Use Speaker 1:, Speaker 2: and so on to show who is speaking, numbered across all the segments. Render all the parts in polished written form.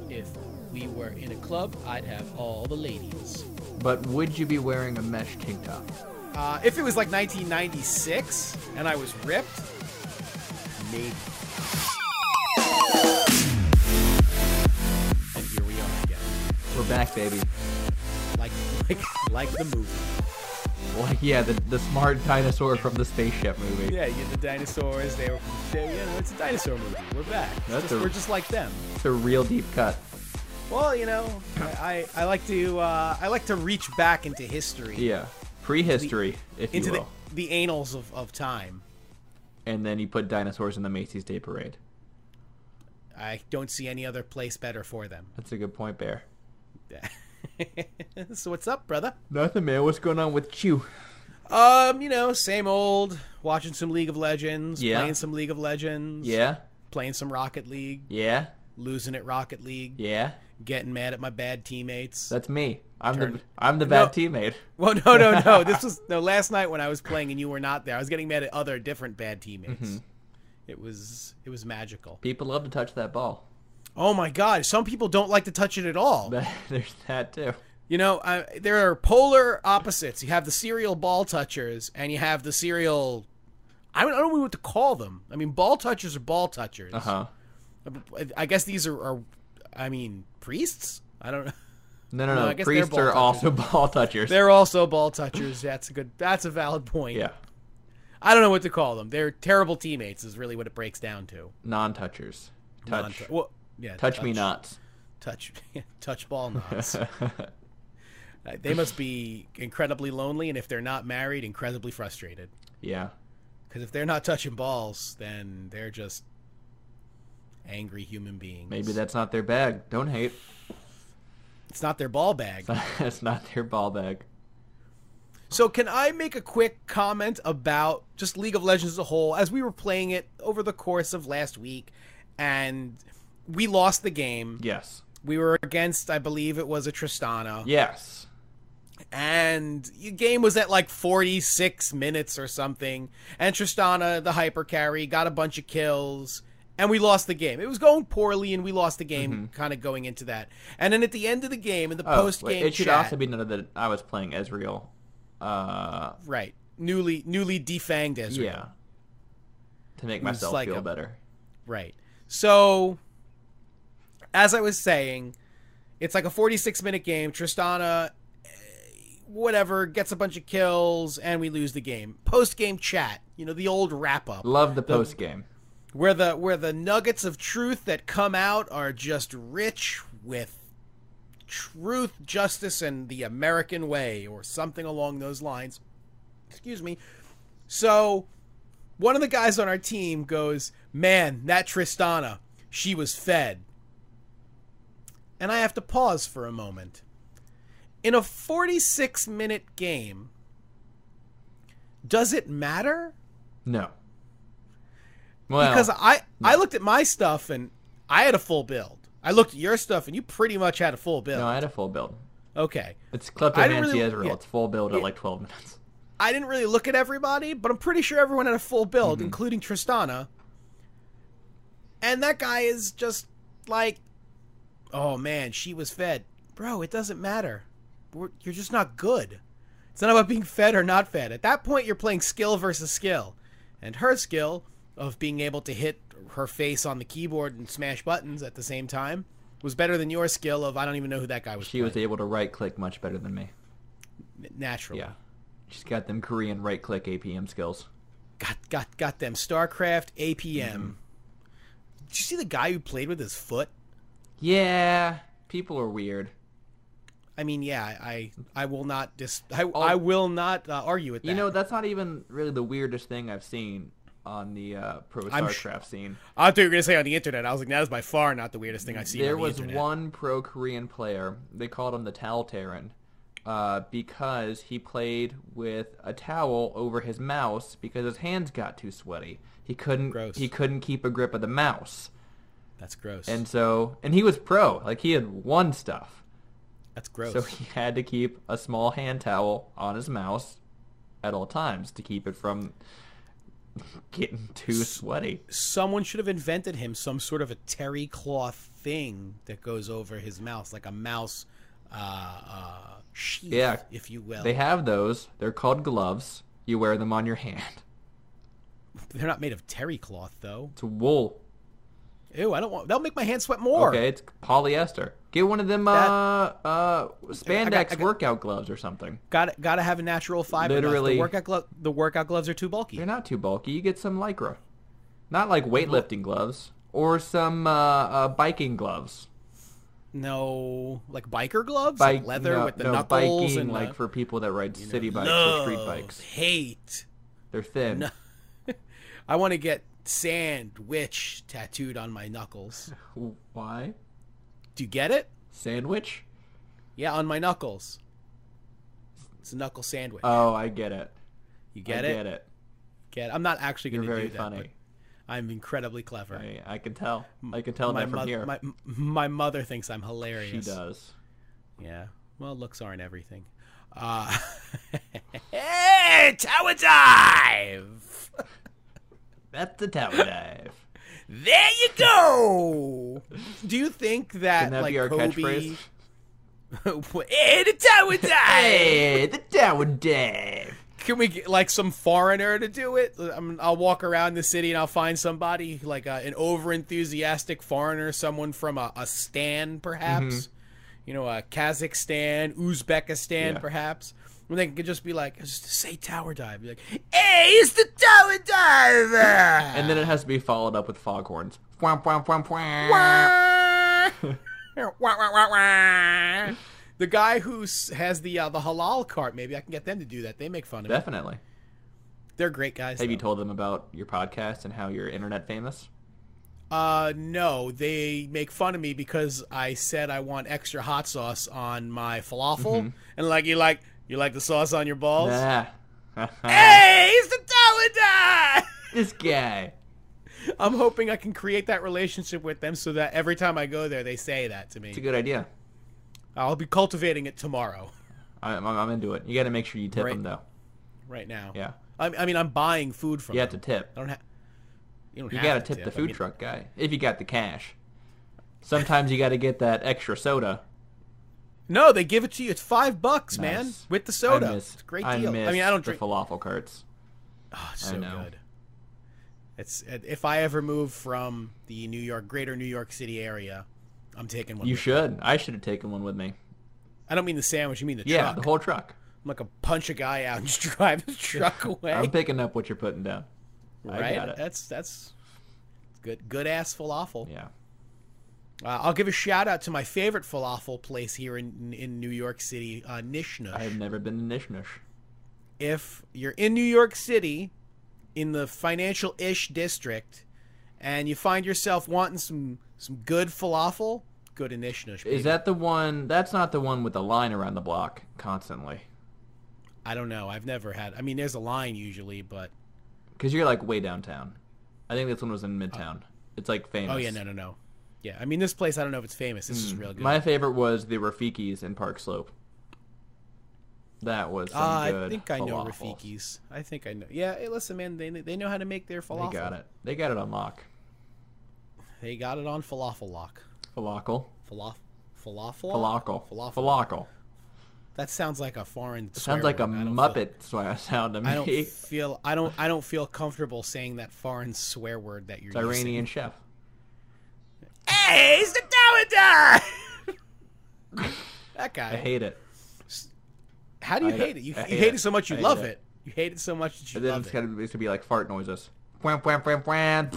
Speaker 1: If we were in a club, I'd have all the ladies.
Speaker 2: But would you be wearing a mesh tank top?
Speaker 1: If it was like 1996 and I was ripped, maybe. And here we are again.
Speaker 2: We're back, baby.
Speaker 1: Like the movie.
Speaker 2: Well, yeah, the smart dinosaur from the spaceship movie.
Speaker 1: Yeah, the dinosaurs. It's a dinosaur movie. We're back. We're just like them.
Speaker 2: It's a real deep cut.
Speaker 1: Well, I like to reach back into history.
Speaker 2: Yeah, prehistory, if you will.
Speaker 1: Into the annals of time.
Speaker 2: And then you put dinosaurs in the Macy's Day Parade.
Speaker 1: I don't see any other place better for them.
Speaker 2: That's a good point, Bear.
Speaker 1: So what's up, brother?
Speaker 2: Nothing, man. What's going on with you?
Speaker 1: Same old. Watching some League of Legends.
Speaker 2: Yeah.
Speaker 1: Playing some League of Legends.
Speaker 2: Yeah.
Speaker 1: Playing some Rocket League.
Speaker 2: Yeah.
Speaker 1: Losing at Rocket League.
Speaker 2: Yeah.
Speaker 1: Getting mad at my bad teammates.
Speaker 2: That's me. I'm the bad teammate.
Speaker 1: Well, no. Last night when I was playing and you were not there, I was getting mad at other different bad teammates. Mm-hmm. It was magical.
Speaker 2: People love to touch that ball.
Speaker 1: Oh my God! Some people don't like to touch it at all.
Speaker 2: There's that too.
Speaker 1: There are polar opposites. You have the serial ball touchers, and you have the serial. I don't know what to call them. I mean, ball touchers are ball touchers. I guess these are priests. I don't know.
Speaker 2: No. Priests are also ball touchers.
Speaker 1: They're also ball touchers. That's a valid point.
Speaker 2: Yeah.
Speaker 1: I don't know what to call them. They're terrible teammates. Is really what it breaks down to.
Speaker 2: Non-touchers. Touch.
Speaker 1: Touch
Speaker 2: me nots.
Speaker 1: Touch ball nots. They must be incredibly lonely, and if they're not married, incredibly frustrated.
Speaker 2: Yeah.
Speaker 1: Because if they're not touching balls, then they're just angry human beings.
Speaker 2: Maybe that's not their bag. Don't hate.
Speaker 1: It's not their ball bag.
Speaker 2: It's not their ball bag.
Speaker 1: So can I make a quick comment about just League of Legends as a whole? As we were playing it over the course of last week, and we lost the game.
Speaker 2: Yes.
Speaker 1: We were against, I believe it was a Tristana.
Speaker 2: Yes.
Speaker 1: And the game was at like 46 minutes or something. And Tristana, the hyper carry, got a bunch of kills. And we lost the game. It was going poorly, and we lost the game kind of going into that. And then at the end of the game, in the post-game
Speaker 2: it should
Speaker 1: chat,
Speaker 2: also be noted that I was playing Ezreal.
Speaker 1: Right. Newly defanged Ezreal.
Speaker 2: Yeah. To make myself feel better.
Speaker 1: Right. So, as I was saying, it's like a 46-minute game. Tristana, whatever, gets a bunch of kills, and we lose the game. Post-game chat, the old wrap-up.
Speaker 2: Love the post-game.
Speaker 1: Where the nuggets of truth that come out are just rich with truth, justice, and the American way, or something along those lines. Excuse me. So, one of the guys on our team goes, "Man, that Tristana, she was fed." And I have to pause for a moment. In a 46-minute game, does it matter?
Speaker 2: No. Well,
Speaker 1: because I looked at my stuff and I had a full build. I looked at your stuff and you pretty much had a full build.
Speaker 2: No, I had a full build.
Speaker 1: Okay.
Speaker 2: It's Kleptomancy Ezreal. Yeah. It's full build at like 12 minutes.
Speaker 1: I didn't really look at everybody, but I'm pretty sure everyone had a full build, including Tristana. And that guy is just like, "Oh man, she was fed." Bro, it doesn't matter. You're just not good. It's not about being fed or not fed. At that point, you're playing skill versus skill. And her skill of being able to hit her face on the keyboard and smash buttons at the same time was better than your skill of I don't even know who that guy was.
Speaker 2: She was able to right-click much better than me.
Speaker 1: Naturally.
Speaker 2: Yeah. She's got them Korean right-click APM skills.
Speaker 1: Got them StarCraft APM. Did you see the guy who played with his foot?
Speaker 2: Yeah. People are weird.
Speaker 1: I mean, yeah, I will not I will not argue with that.
Speaker 2: That's not even really the weirdest thing I've seen on the pro StarCraft scene.
Speaker 1: I thought you were going to say on the internet. I was like, that is by far not the weirdest thing I've seen on the internet.
Speaker 2: There was one pro Korean player. They called him the Towel Terran because he played with a towel over his mouse because his hands got too sweaty. He couldn't keep a grip of the mouse.
Speaker 1: That's gross.
Speaker 2: And he was pro. Like, he had won stuff.
Speaker 1: That's gross.
Speaker 2: So he had to keep a small hand towel on his mouse at all times to keep it from getting too sweaty.
Speaker 1: Someone should have invented him some sort of a terry cloth thing that goes over his mouth, like a mouse sheath, if you will.
Speaker 2: They have those. They're called gloves. You wear them on your hand.
Speaker 1: They're not made of terry cloth, though.
Speaker 2: It's wool.
Speaker 1: Ew, I don't want. That'll make my hands sweat more.
Speaker 2: Okay, it's polyester. Get one of them spandex workout gloves or something.
Speaker 1: Got to have a natural fiber.
Speaker 2: Literally,
Speaker 1: the workout gloves are too bulky.
Speaker 2: They're not too bulky. You get some Lycra, not like weightlifting gloves or some biking gloves.
Speaker 1: No, like biker gloves, like leather with the knuckles,
Speaker 2: biking,
Speaker 1: and
Speaker 2: like for people that ride city bikes or street bikes.
Speaker 1: Hate.
Speaker 2: They're thin.
Speaker 1: No. I want to get sandwich tattooed on my knuckles.
Speaker 2: Why?
Speaker 1: Do you get it?
Speaker 2: Sandwich?
Speaker 1: Yeah, on my knuckles. It's a knuckle sandwich.
Speaker 2: Oh, I get it.
Speaker 1: You get it?
Speaker 2: Get it.
Speaker 1: I'm not actually going to do that.
Speaker 2: You're very funny.
Speaker 1: I'm incredibly clever.
Speaker 2: I can tell. I can tell that from here.
Speaker 1: My mother thinks I'm hilarious.
Speaker 2: She does.
Speaker 1: Yeah. Well, looks aren't everything. Hey, tower dive!
Speaker 2: That's the tower dive.
Speaker 1: There you go. Do you think that,
Speaker 2: Can that
Speaker 1: like
Speaker 2: be our
Speaker 1: Kobe?
Speaker 2: Catchphrase?
Speaker 1: Hey, the tower dive!
Speaker 2: Hey, the tower dive.
Speaker 1: Can we get like some foreigner to do it? I'll walk around the city and I'll find somebody like an over-enthusiastic foreigner, someone from a stan, perhaps. You know, Kazakhstan, Uzbekistan, perhaps. When they could just be like, just say tower dive. Be like, hey, it's the tower dive!
Speaker 2: And then it has to be followed up with foghorns. Wham, wham, wham, wham.
Speaker 1: The guy who has the halal cart, maybe I can get them to do that. They make fun of me.
Speaker 2: Definitely.
Speaker 1: They're great guys.
Speaker 2: Have you told them about your podcast and how you're internet famous?
Speaker 1: No, they make fun of me because I said I want extra hot sauce on my falafel, and like you like the sauce on your balls.
Speaker 2: Nah.
Speaker 1: Hey, he's the tower dive!
Speaker 2: This guy.
Speaker 1: I'm hoping I can create that relationship with them so that every time I go there, they say that to me.
Speaker 2: It's a good idea.
Speaker 1: I'll be cultivating it tomorrow.
Speaker 2: I'm into it. You got to make sure you tip them though.
Speaker 1: Right now.
Speaker 2: Yeah.
Speaker 1: I mean, I'm buying food from.
Speaker 2: You have to tip.
Speaker 1: You
Speaker 2: got to tip the food truck guy if you got the cash. Sometimes you got to get that extra soda.
Speaker 1: No, they give it to you. It's $5, man, with the soda. It's a great deal.
Speaker 2: I mean,
Speaker 1: I don't drink
Speaker 2: the falafel carts.
Speaker 1: Oh, it's so good. It's if I ever move from the greater New York City area, I'm taking one.
Speaker 2: You should. I should have taken one with me.
Speaker 1: I don't mean the sandwich. You mean the truck?
Speaker 2: Yeah, the whole truck.
Speaker 1: I'm like a punch a guy out and just drive the truck away.
Speaker 2: I'm picking up what you're putting down.
Speaker 1: Right?
Speaker 2: I got it.
Speaker 1: That's good ass falafel.
Speaker 2: Yeah.
Speaker 1: I'll give a shout out to my favorite falafel place here in New York City, Nish Nush.
Speaker 2: I have never been to Nish Nush.
Speaker 1: If you're in New York City, in the financial-ish district, and you find yourself wanting some good falafel, go to Nish Nush.
Speaker 2: Is that the one? That's not the one with the line around the block constantly.
Speaker 1: I don't know. I've never had. I mean, there's a line usually, but
Speaker 2: because you're like way downtown. I think this one was in Midtown. It's like famous.
Speaker 1: Oh yeah, no. Yeah, I mean this place. I don't know if it's famous. This is real good.
Speaker 2: My favorite was the Rafiki's in Park Slope. That was some good
Speaker 1: I think I know
Speaker 2: falafels.
Speaker 1: Rafiki's. I think I know. Yeah, hey, listen, man. They know how to make their falafel.
Speaker 2: They got it. They got it on lock.
Speaker 1: They got it on falafel lock.
Speaker 2: Falafel.
Speaker 1: Falafel. That sounds like a foreign.
Speaker 2: It sounds like a Muppet sound to me.
Speaker 1: I don't feel comfortable saying that foreign swear word that you're
Speaker 2: using. It's Iranian chef.
Speaker 1: Hey, it's the Tower Dive! That guy.
Speaker 2: I hate it.
Speaker 1: How do you hate it? You hate it so much you love it. You hate it so much that you love it.
Speaker 2: It's going to be like fart noises. Wham, wham, wham, wham.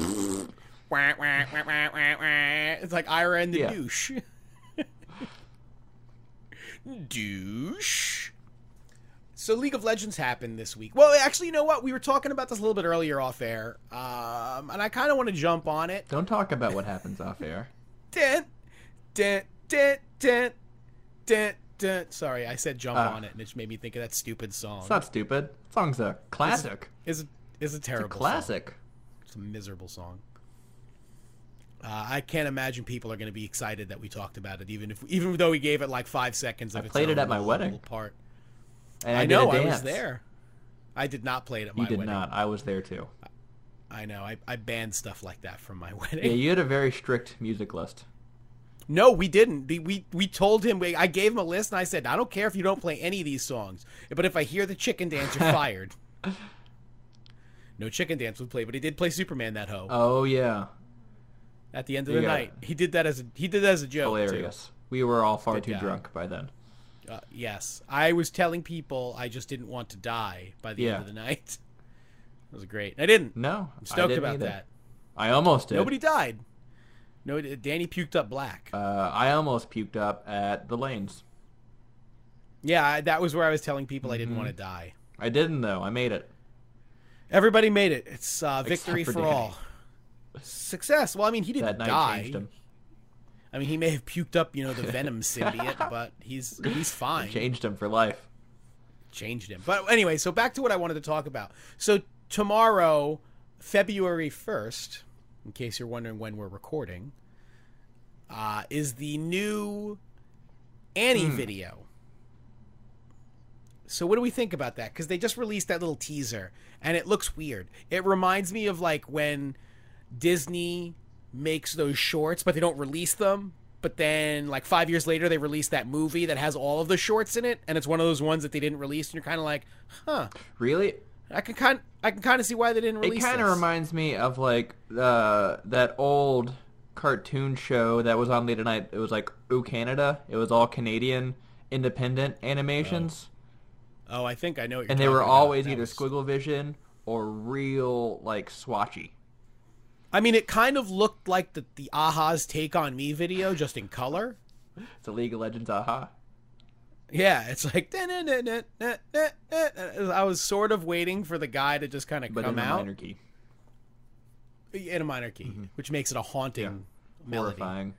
Speaker 1: It's like Ira and the douche. Douche. So League of Legends happened this week. Well, actually, you know what? We were talking about this a little bit earlier off air, and I kind of want to jump on it.
Speaker 2: Don't talk about what happens off air.
Speaker 1: Sorry, I said jump on it, and it just made me think of that stupid song.
Speaker 2: It's not stupid. The song's a classic.
Speaker 1: It's a terrible
Speaker 2: it's a classic.
Speaker 1: Song. It's a miserable song. I can't imagine people are going to be excited that we talked about it, even though we gave it like 5 seconds of its
Speaker 2: played it at my wedding.
Speaker 1: Part.
Speaker 2: And
Speaker 1: I know, I was there. I did not play it at my wedding.
Speaker 2: You did not. I was there too.
Speaker 1: I know. I banned stuff like that from my wedding.
Speaker 2: Yeah, you had a very strict music list.
Speaker 1: No, we didn't. We told him. I gave him a list, and I said, I don't care if you don't play any of these songs, but if I hear the chicken dance, you're fired. No chicken dance would play, but he did play Superman. That hoe.
Speaker 2: Oh yeah.
Speaker 1: At the end of the night, he did that as a joke.
Speaker 2: Hilarious. Too. We were all far too
Speaker 1: guy.
Speaker 2: drunk by then.
Speaker 1: Yes, I was telling people I just didn't want to die by the end of the night. It was great. I didn't.
Speaker 2: No,
Speaker 1: I'm stoked about that.
Speaker 2: I almost did.
Speaker 1: Nobody died. No, Danny puked up black.
Speaker 2: I almost puked up at the lanes.
Speaker 1: Yeah, that was where I was telling people I didn't want to die.
Speaker 2: I didn't though. I made it.
Speaker 1: Everybody made it. It's victory for all. Success. Well, I mean, he didn't
Speaker 2: die. That night changed him.
Speaker 1: I mean, he may have puked up, the Venom symbiote, but he's fine.
Speaker 2: It changed him for life.
Speaker 1: Changed him. But anyway, so back to what I wanted to talk about. So tomorrow, February 1st, in case you're wondering when we're recording, is the new Annie video. So what do we think about that? Because they just released that little teaser, and it looks weird. It reminds me of like when Disney makes those shorts, but they don't release them. But then, like 5 years later, they release that movie that has all of the shorts in it, and it's one of those ones that they didn't release, and you're kind of like, huh?
Speaker 2: Really?
Speaker 1: I can kind of see why they didn't release.
Speaker 2: It kind of reminds me of like that old cartoon show that was on late at night. It was like Ooh Canada. It was all Canadian independent animations.
Speaker 1: Oh, I think I know what you're
Speaker 2: and
Speaker 1: talking about.
Speaker 2: they were always either squiggle vision or real like swatchy.
Speaker 1: I mean, it kind of looked like the Aha's Take on Me video, just in color.
Speaker 2: It's a League of Legends Aha.
Speaker 1: Yeah, it's like... I was sort of waiting for the guy to just kind of come out.
Speaker 2: But in a minor key.
Speaker 1: In a minor key, which makes it a haunting melody.
Speaker 2: Horrifying.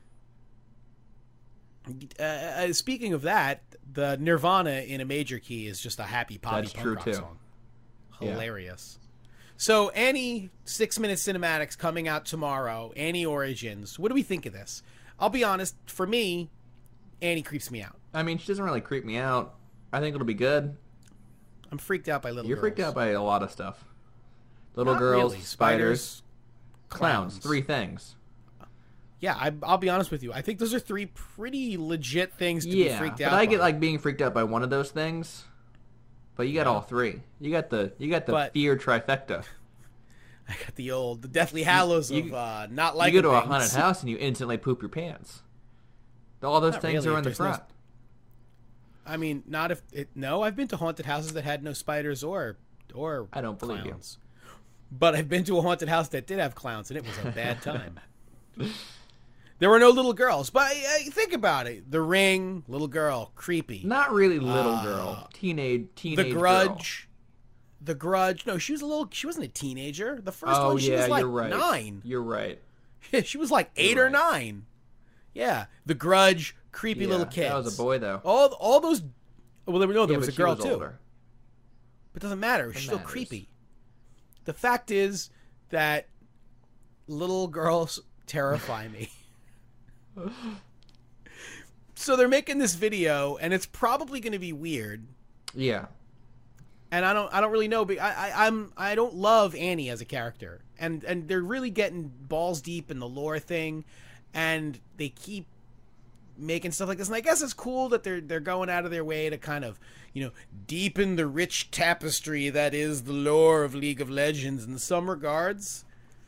Speaker 1: Speaking of that, the Nirvana in a major key is just a happy poppy punk rock song. Hilarious. So, Annie 6-minute cinematics coming out tomorrow. Annie Origins. What do we think of this? I'll be honest. For me, Annie creeps me out.
Speaker 2: I mean, she doesn't really creep me out. I think it'll be good.
Speaker 1: I'm freaked out by little girls.
Speaker 2: You're freaked out by a lot of stuff. Little girls, really. Spiders, clowns. 3 things.
Speaker 1: Yeah, I'll be honest with you. I think those are 3 pretty legit things to be freaked out by.
Speaker 2: But I get like being freaked out by one of those things. But you got all 3. You got the fear trifecta.
Speaker 1: I got the Deathly Hallows of not liking.
Speaker 2: You go to a haunted house and you instantly poop your pants. All those things are in the front.
Speaker 1: I mean, not if it. No, I've been to haunted houses that had no spiders or
Speaker 2: I don't believe
Speaker 1: clowns. But I've been to a haunted house that did have clowns, and it was a bad time. There were no little girls, but think about it. The Ring, little girl, creepy.
Speaker 2: Not really little girl. Teenage
Speaker 1: The Grudge. Girl. The Grudge. No, she wasn't a teenager. The first one, she was like
Speaker 2: you're right.
Speaker 1: 9.
Speaker 2: You're right.
Speaker 1: She was like 8 or 9. Yeah. The Grudge, creepy little kids.
Speaker 2: That was a boy, though.
Speaker 1: All those... Well, there was a girl, too.
Speaker 2: Older.
Speaker 1: But it doesn't matter. She's still creepy. The fact is that little girls terrify me. So they're making this video, and it's probably going to be weird.
Speaker 2: Yeah.
Speaker 1: And I don't really know, but I don't love Annie as a character, and they're really getting balls deep in the lore thing, and they keep making stuff like this. And I guess it's cool that they're going out of their way to kind of deepen the rich tapestry that is the lore of League of Legends in some regards.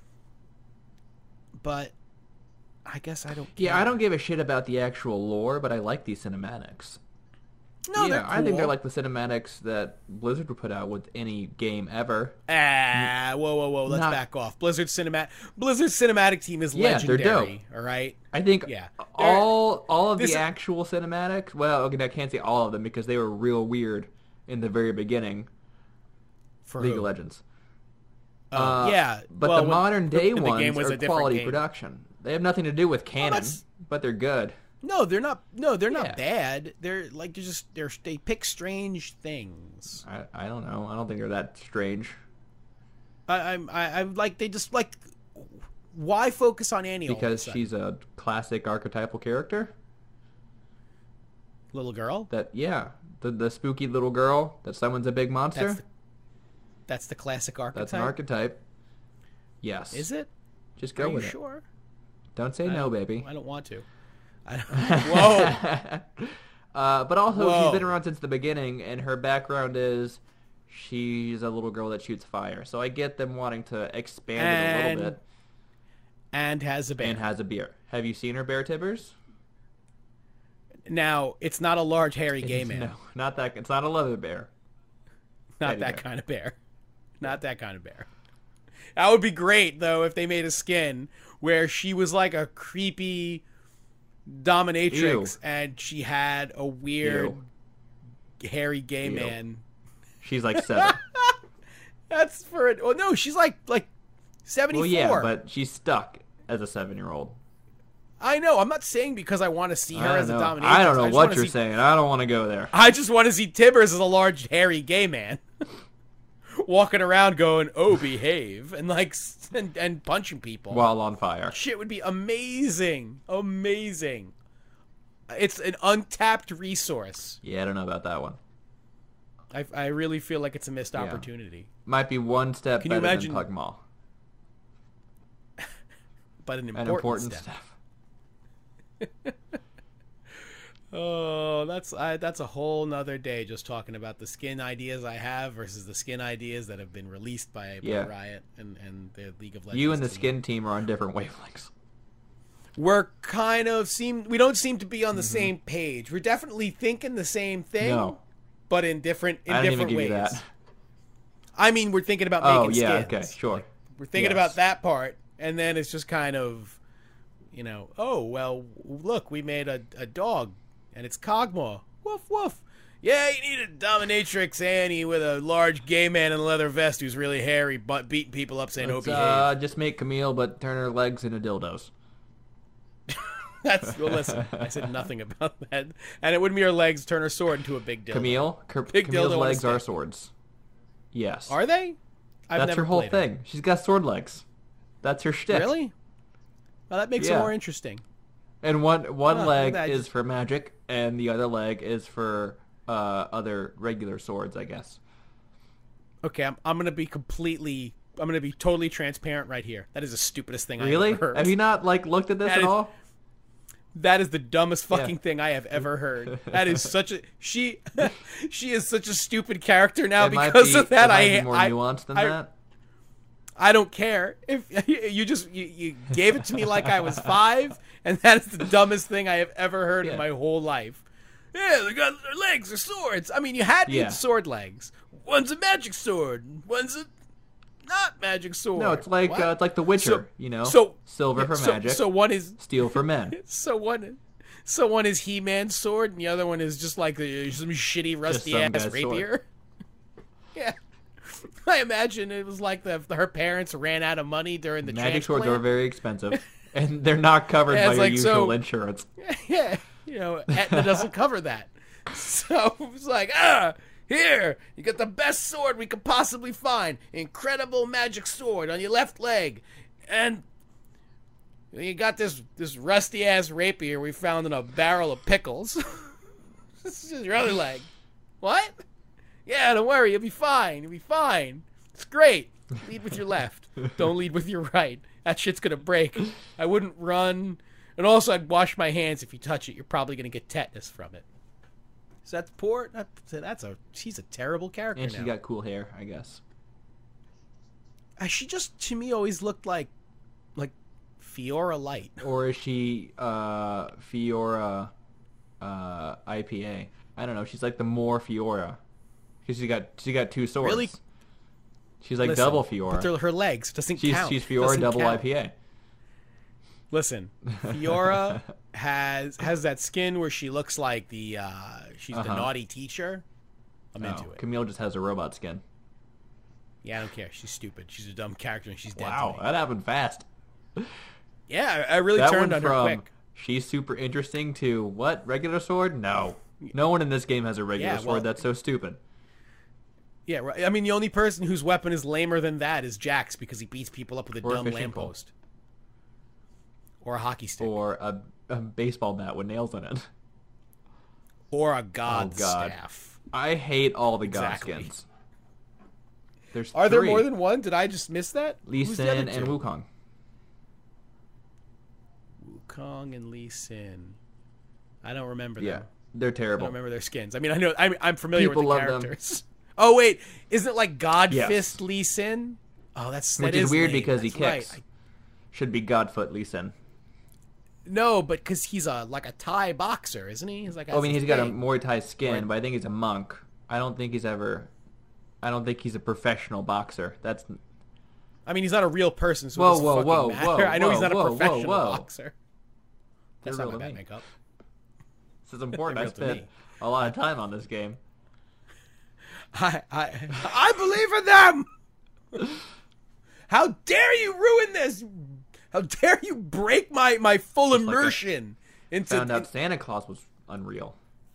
Speaker 1: But I guess I don't care.
Speaker 2: Yeah, I don't give a shit about the actual lore, but I like these cinematics.
Speaker 1: No, they're cool.
Speaker 2: I think they're like the cinematics that Blizzard would put out with any game ever.
Speaker 1: Whoa. Let's back off. Blizzard cinematic team is legendary.
Speaker 2: They're dope.
Speaker 1: All right?
Speaker 2: I think all of the actual cinematics, well, okay, I can't say all of them because they were real weird in the very beginning for League of Legends.
Speaker 1: Yeah.
Speaker 2: But the modern day ones are quality production. They have nothing to do with canon, but they're good.
Speaker 1: No, they're not. No, they're not bad. They're like they pick strange things.
Speaker 2: I don't know. I don't think they're that strange.
Speaker 1: I'm like they just like. Why focus on Annie?
Speaker 2: Because she's a classic archetypal character.
Speaker 1: Little girl.
Speaker 2: The spooky little girl that summons a big monster.
Speaker 1: That's the classic archetype.
Speaker 2: That's an archetype. Yes.
Speaker 1: Is it?
Speaker 2: Just go with it.
Speaker 1: Sure.
Speaker 2: Don't say no, baby.
Speaker 1: I don't want to. Whoa.
Speaker 2: But also,
Speaker 1: Whoa.
Speaker 2: she's been around since the beginning, and her background is she's a little girl that shoots fire. So I get them wanting to expand it a little bit.
Speaker 1: And has a bear.
Speaker 2: And has a beer. Have you seen her bear tibbers?
Speaker 1: Now, it's not a large, hairy gay man.
Speaker 2: No, not that. It's not a leather bear.
Speaker 1: Not that kind of bear. Not that kind of bear. That would be great, though, if they made a skin where she was like a creepy dominatrix and she had a weird, hairy gay man.
Speaker 2: She's like 7.
Speaker 1: That's for it. Oh, no, she's like 74.
Speaker 2: Well, yeah, but she's stuck as a 7-year-old.
Speaker 1: I know. I'm not saying because I want to see her as a dominatrix.
Speaker 2: I don't know what you're saying. I don't want to go there.
Speaker 1: I just want to see Tibbers as a large, hairy gay man. Walking around going, oh, behave, and and punching people.
Speaker 2: While on fire.
Speaker 1: Shit would be amazing. Amazing. It's an untapped resource.
Speaker 2: Yeah, I don't know about that one.
Speaker 1: I really feel like it's a missed opportunity.
Speaker 2: Might be one step
Speaker 1: Can
Speaker 2: better
Speaker 1: you imagine,
Speaker 2: than Pug Mall.
Speaker 1: But an important step. Oh, that's a whole nother day just talking about the skin ideas I have versus the skin ideas that have been released by Riot and the League of Legends.
Speaker 2: You and the skin team are on different wavelengths.
Speaker 1: We don't seem to be on the same page. We're definitely thinking the same thing, but in different ways.
Speaker 2: That.
Speaker 1: I mean, we're thinking about making skins.
Speaker 2: Okay, sure.
Speaker 1: Like, we're thinking about that part, and then it's just kind of, oh, well, look, we made a dog. And it's Kog'Maw. Woof, woof. Yeah, you need a dominatrix Annie with a large gay man in a leather vest who's really hairy, but beating people up saying, oh, behave.
Speaker 2: Just make Camille, but turn her legs into dildos.
Speaker 1: Well, listen, I said nothing about that. And it wouldn't be her legs, turn her sword into a big dildo.
Speaker 2: Camille's legs are swords. Yes.
Speaker 1: Are they?
Speaker 2: That's her whole thing. She's got sword legs. That's her shtick.
Speaker 1: Really? Well, that makes it more interesting.
Speaker 2: And one leg is for magic, and the other leg is for other regular swords, I guess.
Speaker 1: Okay, I'm gonna be totally transparent right here. That is the stupidest thing I've ever heard.
Speaker 2: Have you not looked at this at all?
Speaker 1: That is the dumbest fucking thing I have ever heard. That is she is such a stupid character now because of that.
Speaker 2: It might be more nuanced than that.
Speaker 1: I don't care if you gave it to me like I was 5, and that is the dumbest thing I have ever heard in my whole life. Yeah, they got their legs, their swords. I mean, you had sword legs. One's a magic sword. One's a not magic sword.
Speaker 2: No, it's like The Witcher. Silver for magic.
Speaker 1: So one is
Speaker 2: steel for men.
Speaker 1: So one is He-Man's sword, and the other one is just like some shitty rusty ass rapier. Yeah. I imagine it was like her parents ran out of money during the
Speaker 2: magic
Speaker 1: transplant.
Speaker 2: swords are very expensive, and they're not covered by your usual insurance.
Speaker 1: Yeah, Aetna doesn't cover that. So it was like, here, you got the best sword we could possibly find. Incredible magic sword on your left leg. And you got this rusty-ass rapier we found in a barrel of pickles. This is your other leg. What? Yeah, don't worry, you'll be fine. You'll be fine. It's great. Lead with your left. Don't lead with your right. That shit's gonna break. I wouldn't run. And also, I'd wash my hands. If you touch it, you're probably gonna get tetanus from it. So that's poor. She's a terrible character.
Speaker 2: And she got cool hair, I guess.
Speaker 1: She just, to me, always looked like Fiora Light.
Speaker 2: Or is she Fiora IPA? I don't know. She's like the more Fiora. Because she got 2 swords. Really? She's like double Fiora.
Speaker 1: But her legs doesn't count.
Speaker 2: She's Fiora double IPA.
Speaker 1: Listen, Fiora has that skin where she looks like she's the naughty teacher. I'm into it.
Speaker 2: Camille just has a robot skin.
Speaker 1: Yeah, I don't care. She's stupid. She's a dumb character and she's dead.
Speaker 2: Wow, that happened fast.
Speaker 1: Yeah, I really turned on her quick.
Speaker 2: She's super interesting to what? Regular sword? No. No one in this game has a regular sword. That's so stupid.
Speaker 1: Yeah, right. I mean, the only person whose weapon is lamer than that is Jax because he beats people up with a dumb lamppost. Or a hockey stick.
Speaker 2: Or a baseball bat with nails in it.
Speaker 1: Or a god staff.
Speaker 2: I hate all the god skins.
Speaker 1: Are there more than one? Did I just miss that?
Speaker 2: Lee Sin and Wukong.
Speaker 1: Wukong and Lee Sin. I don't remember
Speaker 2: Yeah,
Speaker 1: them.
Speaker 2: they're
Speaker 1: I
Speaker 2: terrible.
Speaker 1: don't remember their skins. I mean, I know I'm familiar
Speaker 2: People
Speaker 1: with the
Speaker 2: love
Speaker 1: characters. Oh wait, isn't it like Godfist
Speaker 2: Yes.
Speaker 1: Lee Sin? Oh, that
Speaker 2: Which is weird
Speaker 1: lame.
Speaker 2: because he
Speaker 1: That's
Speaker 2: kicks.
Speaker 1: right.
Speaker 2: Should be Godfoot Lee Sin.
Speaker 1: No, but because he's like a Thai boxer, isn't he? He's like.
Speaker 2: I mean, he's got a
Speaker 1: thing.
Speaker 2: Muay Thai skin,
Speaker 1: Right.
Speaker 2: but I think he's a monk. I don't think he's a professional boxer. That's
Speaker 1: I mean, he's not a real person, so
Speaker 2: Whoa,
Speaker 1: it doesn't
Speaker 2: whoa,
Speaker 1: fucking
Speaker 2: whoa,
Speaker 1: matter.
Speaker 2: whoa,
Speaker 1: I know he's not
Speaker 2: whoa,
Speaker 1: a
Speaker 2: whoa,
Speaker 1: professional
Speaker 2: whoa.
Speaker 1: boxer. That's
Speaker 2: They're
Speaker 1: not
Speaker 2: real
Speaker 1: my
Speaker 2: to
Speaker 1: bad
Speaker 2: me.
Speaker 1: makeup.
Speaker 2: This is important. I
Speaker 1: Real to me.
Speaker 2: spent a lot of time on this game.
Speaker 1: I believe in them. How dare you ruin this? How dare you break my full
Speaker 2: Just like
Speaker 1: immersion into
Speaker 2: Found out Santa Claus was unreal.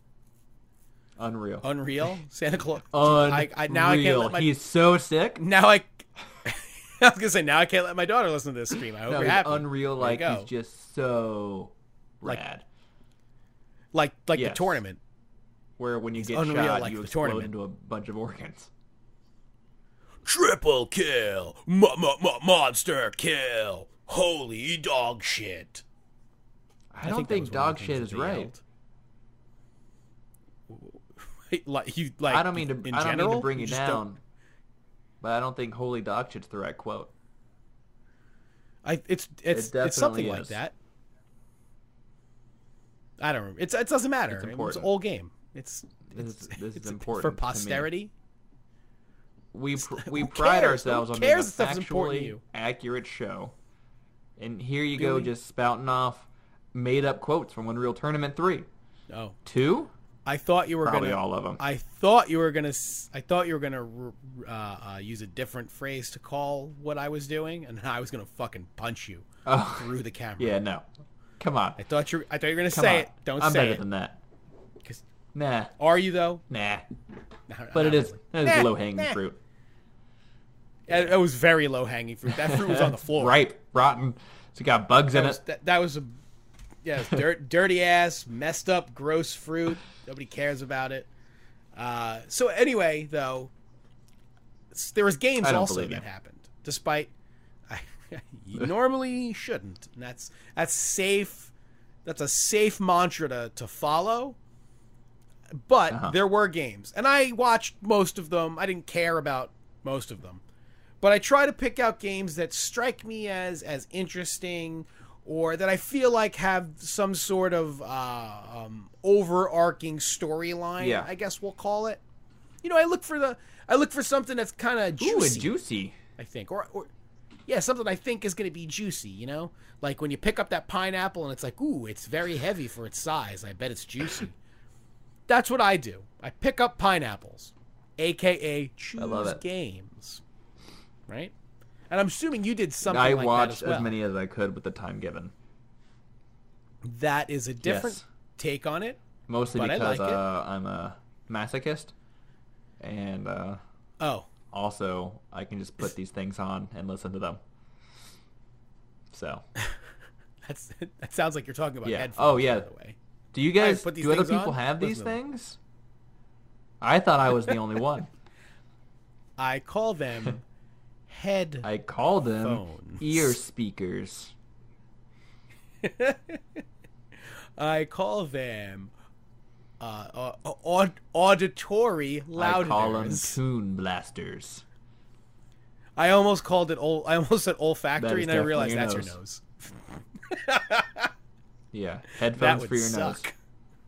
Speaker 1: Unreal Santa Claus.
Speaker 2: Unreal.
Speaker 1: Now I can't let my
Speaker 2: He's so sick.
Speaker 1: now I was gonna say now I can't let my daughter listen to this stream. I hope
Speaker 2: No,
Speaker 1: you're
Speaker 2: he's
Speaker 1: happy.
Speaker 2: unreal.
Speaker 1: There you
Speaker 2: Like
Speaker 1: go.
Speaker 2: he's just so
Speaker 1: Like-
Speaker 2: rad.
Speaker 1: like the
Speaker 2: Yes.
Speaker 1: tournament.
Speaker 2: Where when you
Speaker 1: he's
Speaker 2: get
Speaker 1: unreal
Speaker 2: shot,
Speaker 1: like
Speaker 2: you
Speaker 1: the
Speaker 2: explode
Speaker 1: tournament.
Speaker 2: into a bunch of organs.
Speaker 1: Triple kill, monster kill, holy dog shit.
Speaker 2: I don't think dog shit is right. I don't mean to.
Speaker 1: In
Speaker 2: I don't
Speaker 1: general,
Speaker 2: mean to bring you
Speaker 1: just
Speaker 2: down, but I don't think "holy dog shit's" the right quote.
Speaker 1: It's
Speaker 2: definitely
Speaker 1: something like
Speaker 2: is.
Speaker 1: that. I don't. It doesn't matter.
Speaker 2: It's
Speaker 1: It's
Speaker 2: important.
Speaker 1: an old game. This
Speaker 2: is
Speaker 1: it's
Speaker 2: important
Speaker 1: for
Speaker 2: to me.
Speaker 1: posterity.
Speaker 2: We
Speaker 1: Who
Speaker 2: pride
Speaker 1: cares?
Speaker 2: ourselves
Speaker 1: Who
Speaker 2: on
Speaker 1: cares
Speaker 2: being a
Speaker 1: if stuff's important to
Speaker 2: factually
Speaker 1: you?
Speaker 2: accurate show, and here you go,
Speaker 1: Really?
Speaker 2: just spouting off made-up quotes from Unreal Tournament 3.
Speaker 1: Oh,
Speaker 2: 2?
Speaker 1: I thought you were
Speaker 2: Probably
Speaker 1: gonna.
Speaker 2: all of them.
Speaker 1: I thought you were gonna. I thought you were gonna use a different phrase to call what I was doing, and I was gonna fucking punch you
Speaker 2: Oh,
Speaker 1: through the camera.
Speaker 2: yeah, no. Come on.
Speaker 1: I thought you were gonna
Speaker 2: Come
Speaker 1: say
Speaker 2: on.
Speaker 1: it. Don't
Speaker 2: I'm
Speaker 1: say
Speaker 2: better
Speaker 1: it.
Speaker 2: than that.
Speaker 1: 'Cause-
Speaker 2: Nah.
Speaker 1: Are you though?
Speaker 2: Nah.
Speaker 1: No,
Speaker 2: But
Speaker 1: not
Speaker 2: it is
Speaker 1: really.
Speaker 2: low-hanging
Speaker 1: Nah.
Speaker 2: fruit.
Speaker 1: It was very low hanging fruit. That fruit was on the floor.
Speaker 2: Ripe, rotten. It's got bugs in
Speaker 1: That was,
Speaker 2: it.
Speaker 1: that was a dirty ass, messed up, gross fruit. Nobody cares about it. So anyway, though, there was games
Speaker 2: I don't
Speaker 1: also
Speaker 2: believe
Speaker 1: that
Speaker 2: you.
Speaker 1: happened, despite you normally shouldn't. And that's safe. That's a safe mantra to follow. But there were games, and I watched most of them. I didn't care about most of them, but I try to pick out games that strike me as interesting, or that I feel like have some sort of overarching storyline.
Speaker 2: Yeah.
Speaker 1: I guess we'll call it. You know, I look for something that's kind of
Speaker 2: Ooh,
Speaker 1: juicy.
Speaker 2: and juicy.
Speaker 1: I think, or yeah, something I think is going to be juicy. You know, like when you pick up that pineapple and it's like, ooh, it's very heavy for its size. I bet it's juicy. That's what I do. I pick up pineapples, aka choose
Speaker 2: it.
Speaker 1: games, right? And I'm assuming you did something
Speaker 2: I
Speaker 1: like
Speaker 2: watched
Speaker 1: that as well.
Speaker 2: as many as I could with the time given.
Speaker 1: That is a different
Speaker 2: Yes.
Speaker 1: take on it.
Speaker 2: Mostly
Speaker 1: But I
Speaker 2: because
Speaker 1: like it.
Speaker 2: I'm a masochist, and
Speaker 1: Oh,
Speaker 2: also I can just put these things on and listen to them. So,
Speaker 1: that sounds like you're talking about
Speaker 2: Yeah.
Speaker 1: headphones.
Speaker 2: Oh, yeah.
Speaker 1: By the way.
Speaker 2: do you guys?
Speaker 1: put these
Speaker 2: Do other
Speaker 1: things
Speaker 2: people
Speaker 1: on,
Speaker 2: have these
Speaker 1: listen to them.
Speaker 2: things? I thought I was the only one.
Speaker 1: I call them head.
Speaker 2: I call them
Speaker 1: Phones.
Speaker 2: ear speakers.
Speaker 1: I call them auditory louders.
Speaker 2: I call them tune blasters.
Speaker 1: I almost called it I almost said
Speaker 2: That
Speaker 1: olfactory,
Speaker 2: is
Speaker 1: and then I realized that's
Speaker 2: definitely
Speaker 1: your
Speaker 2: your
Speaker 1: nose.
Speaker 2: Yeah,
Speaker 1: That
Speaker 2: headphones
Speaker 1: would
Speaker 2: for your
Speaker 1: suck.
Speaker 2: nose.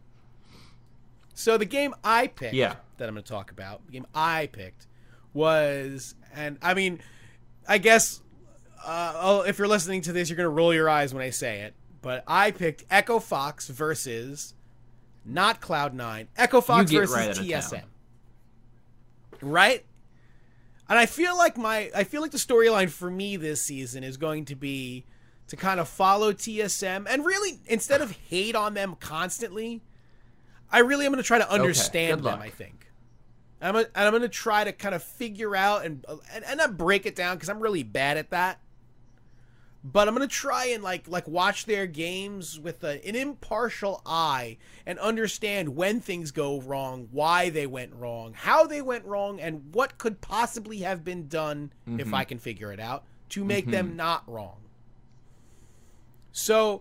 Speaker 1: So the game I picked,
Speaker 2: Yeah.
Speaker 1: that I'm going to talk about, the game I picked was, and I mean, I guess if you're listening to this, you're going to roll your eyes when I say it, but I picked Echo Fox versus not Cloud9, Echo Fox
Speaker 2: You get
Speaker 1: versus
Speaker 2: right out of
Speaker 1: TSM.
Speaker 2: town.
Speaker 1: Right? And I feel like the storyline for me this season is going to be to kind of follow TSM and really, instead of hate on them constantly, I'm going to try to understand
Speaker 2: good
Speaker 1: them,
Speaker 2: luck.
Speaker 1: I think. And I'm going to try to kind of figure out and not break it down because I'm really bad at that. But I'm going to try and like watch their games with an impartial eye and understand when things go wrong, why they went wrong, how they went wrong, and what could possibly have been done, if I can figure it out, to make them not wrong. So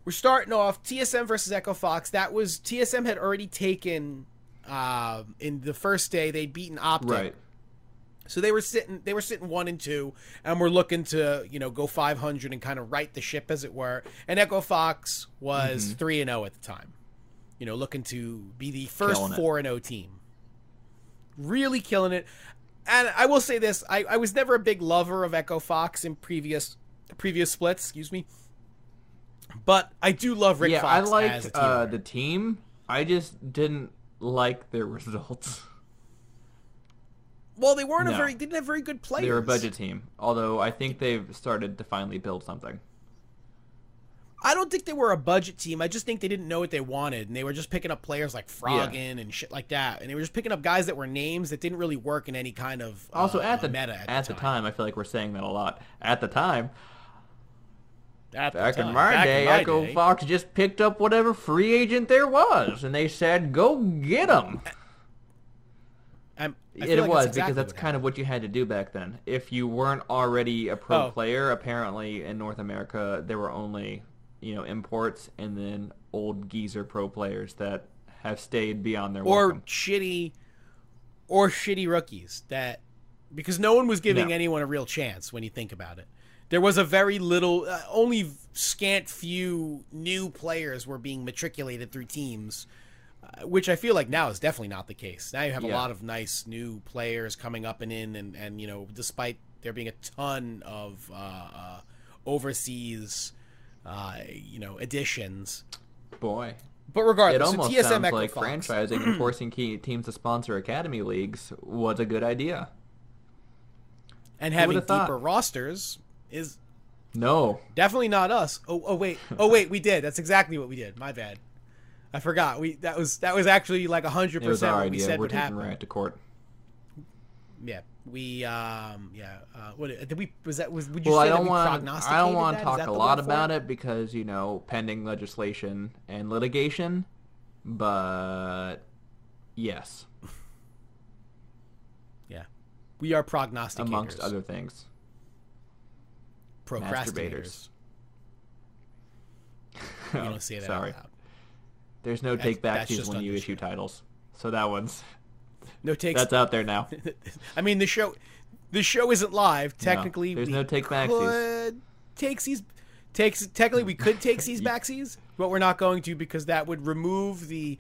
Speaker 1: we're starting off TSM versus Echo Fox. That was TSM had already taken in the first day. They'd beaten Optic.
Speaker 2: Right.
Speaker 1: So they were sitting 1-2, and we're looking to, go 500 and kind of right the ship, as it were. And Echo Fox was 3-0 at the time. Looking to be the first 4-0 team. Really killing it. And I will say this, I was never a big lover of Echo Fox in previous splits, excuse me. But I do love Rick Fox
Speaker 2: I liked
Speaker 1: as a team.
Speaker 2: the team. I just didn't like their results.
Speaker 1: Well, they didn't have very good players.
Speaker 2: They were a budget team, although I think they've started to finally build something.
Speaker 1: I don't think they were a budget team. I just think they didn't know what they wanted, and they were just picking up players like Froggen and shit like that. And they were just picking up guys that were names that didn't really work in any kind of
Speaker 2: also at the
Speaker 1: meta
Speaker 2: at the time. I feel like we're saying that a lot. At the time, back in
Speaker 1: my
Speaker 2: day, Echo Fox just picked up whatever free agent there was, and they said, "Go get him." Because that's kind of what you had to do back then. If you weren't already a pro player, apparently in North America there were only imports and then old geezer pro players that have stayed beyond their welcome.
Speaker 1: Or shitty rookies because no one was giving anyone a real chance when you think about it. There was a very little, only scant few new players were being matriculated through teams. Which I feel like now is definitely not the case. Now you have a lot of nice new players coming up and in, and despite there being a ton of overseas, additions.
Speaker 2: Boy.
Speaker 1: But regardless,
Speaker 2: it almost
Speaker 1: TSM
Speaker 2: sounds
Speaker 1: Echo
Speaker 2: like
Speaker 1: Fox.
Speaker 2: franchising and forcing key teams to sponsor academy leagues was a good idea.
Speaker 1: And having deeper rosters is
Speaker 2: definitely
Speaker 1: not us. Oh wait, we did. That's exactly what we did. My bad. I forgot. That was actually like 100%
Speaker 2: it was our
Speaker 1: what
Speaker 2: idea.
Speaker 1: we said would happen.
Speaker 2: We're taking Riot to court.
Speaker 1: Yeah, we what did we would you
Speaker 2: well,
Speaker 1: say
Speaker 2: I don't
Speaker 1: that we
Speaker 2: want
Speaker 1: prognosticated
Speaker 2: I don't want
Speaker 1: that?
Speaker 2: to talk
Speaker 1: Is that
Speaker 2: a
Speaker 1: the
Speaker 2: lot
Speaker 1: word for
Speaker 2: about
Speaker 1: it?
Speaker 2: it because pending legislation and litigation, but yes,
Speaker 1: yeah, we are prognosticators
Speaker 2: amongst other things.
Speaker 1: Procrastinators. You don't say that
Speaker 2: Sorry.
Speaker 1: out loud.
Speaker 2: There's no take backsies
Speaker 1: just
Speaker 2: when you issue titles, so that one's
Speaker 1: no takes.
Speaker 2: That's out there now.
Speaker 1: I mean, the show isn't live. Technically,
Speaker 2: there's no take backsies.
Speaker 1: Technically, we could take these backsies, but we're not going to because that would remove the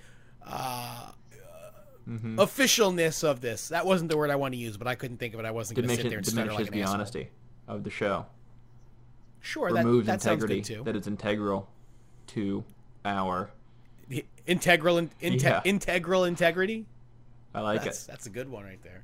Speaker 1: officialness of this. That wasn't the word I want to use, but I couldn't think of it. I wasn't going to sit there and stutter like an
Speaker 2: the
Speaker 1: asshole.
Speaker 2: honesty of the show.
Speaker 1: Sure,
Speaker 2: removes
Speaker 1: that sounds
Speaker 2: integrity
Speaker 1: good too.
Speaker 2: that is integral to our
Speaker 1: integral integrity.
Speaker 2: I like it.
Speaker 1: That's a good one right there.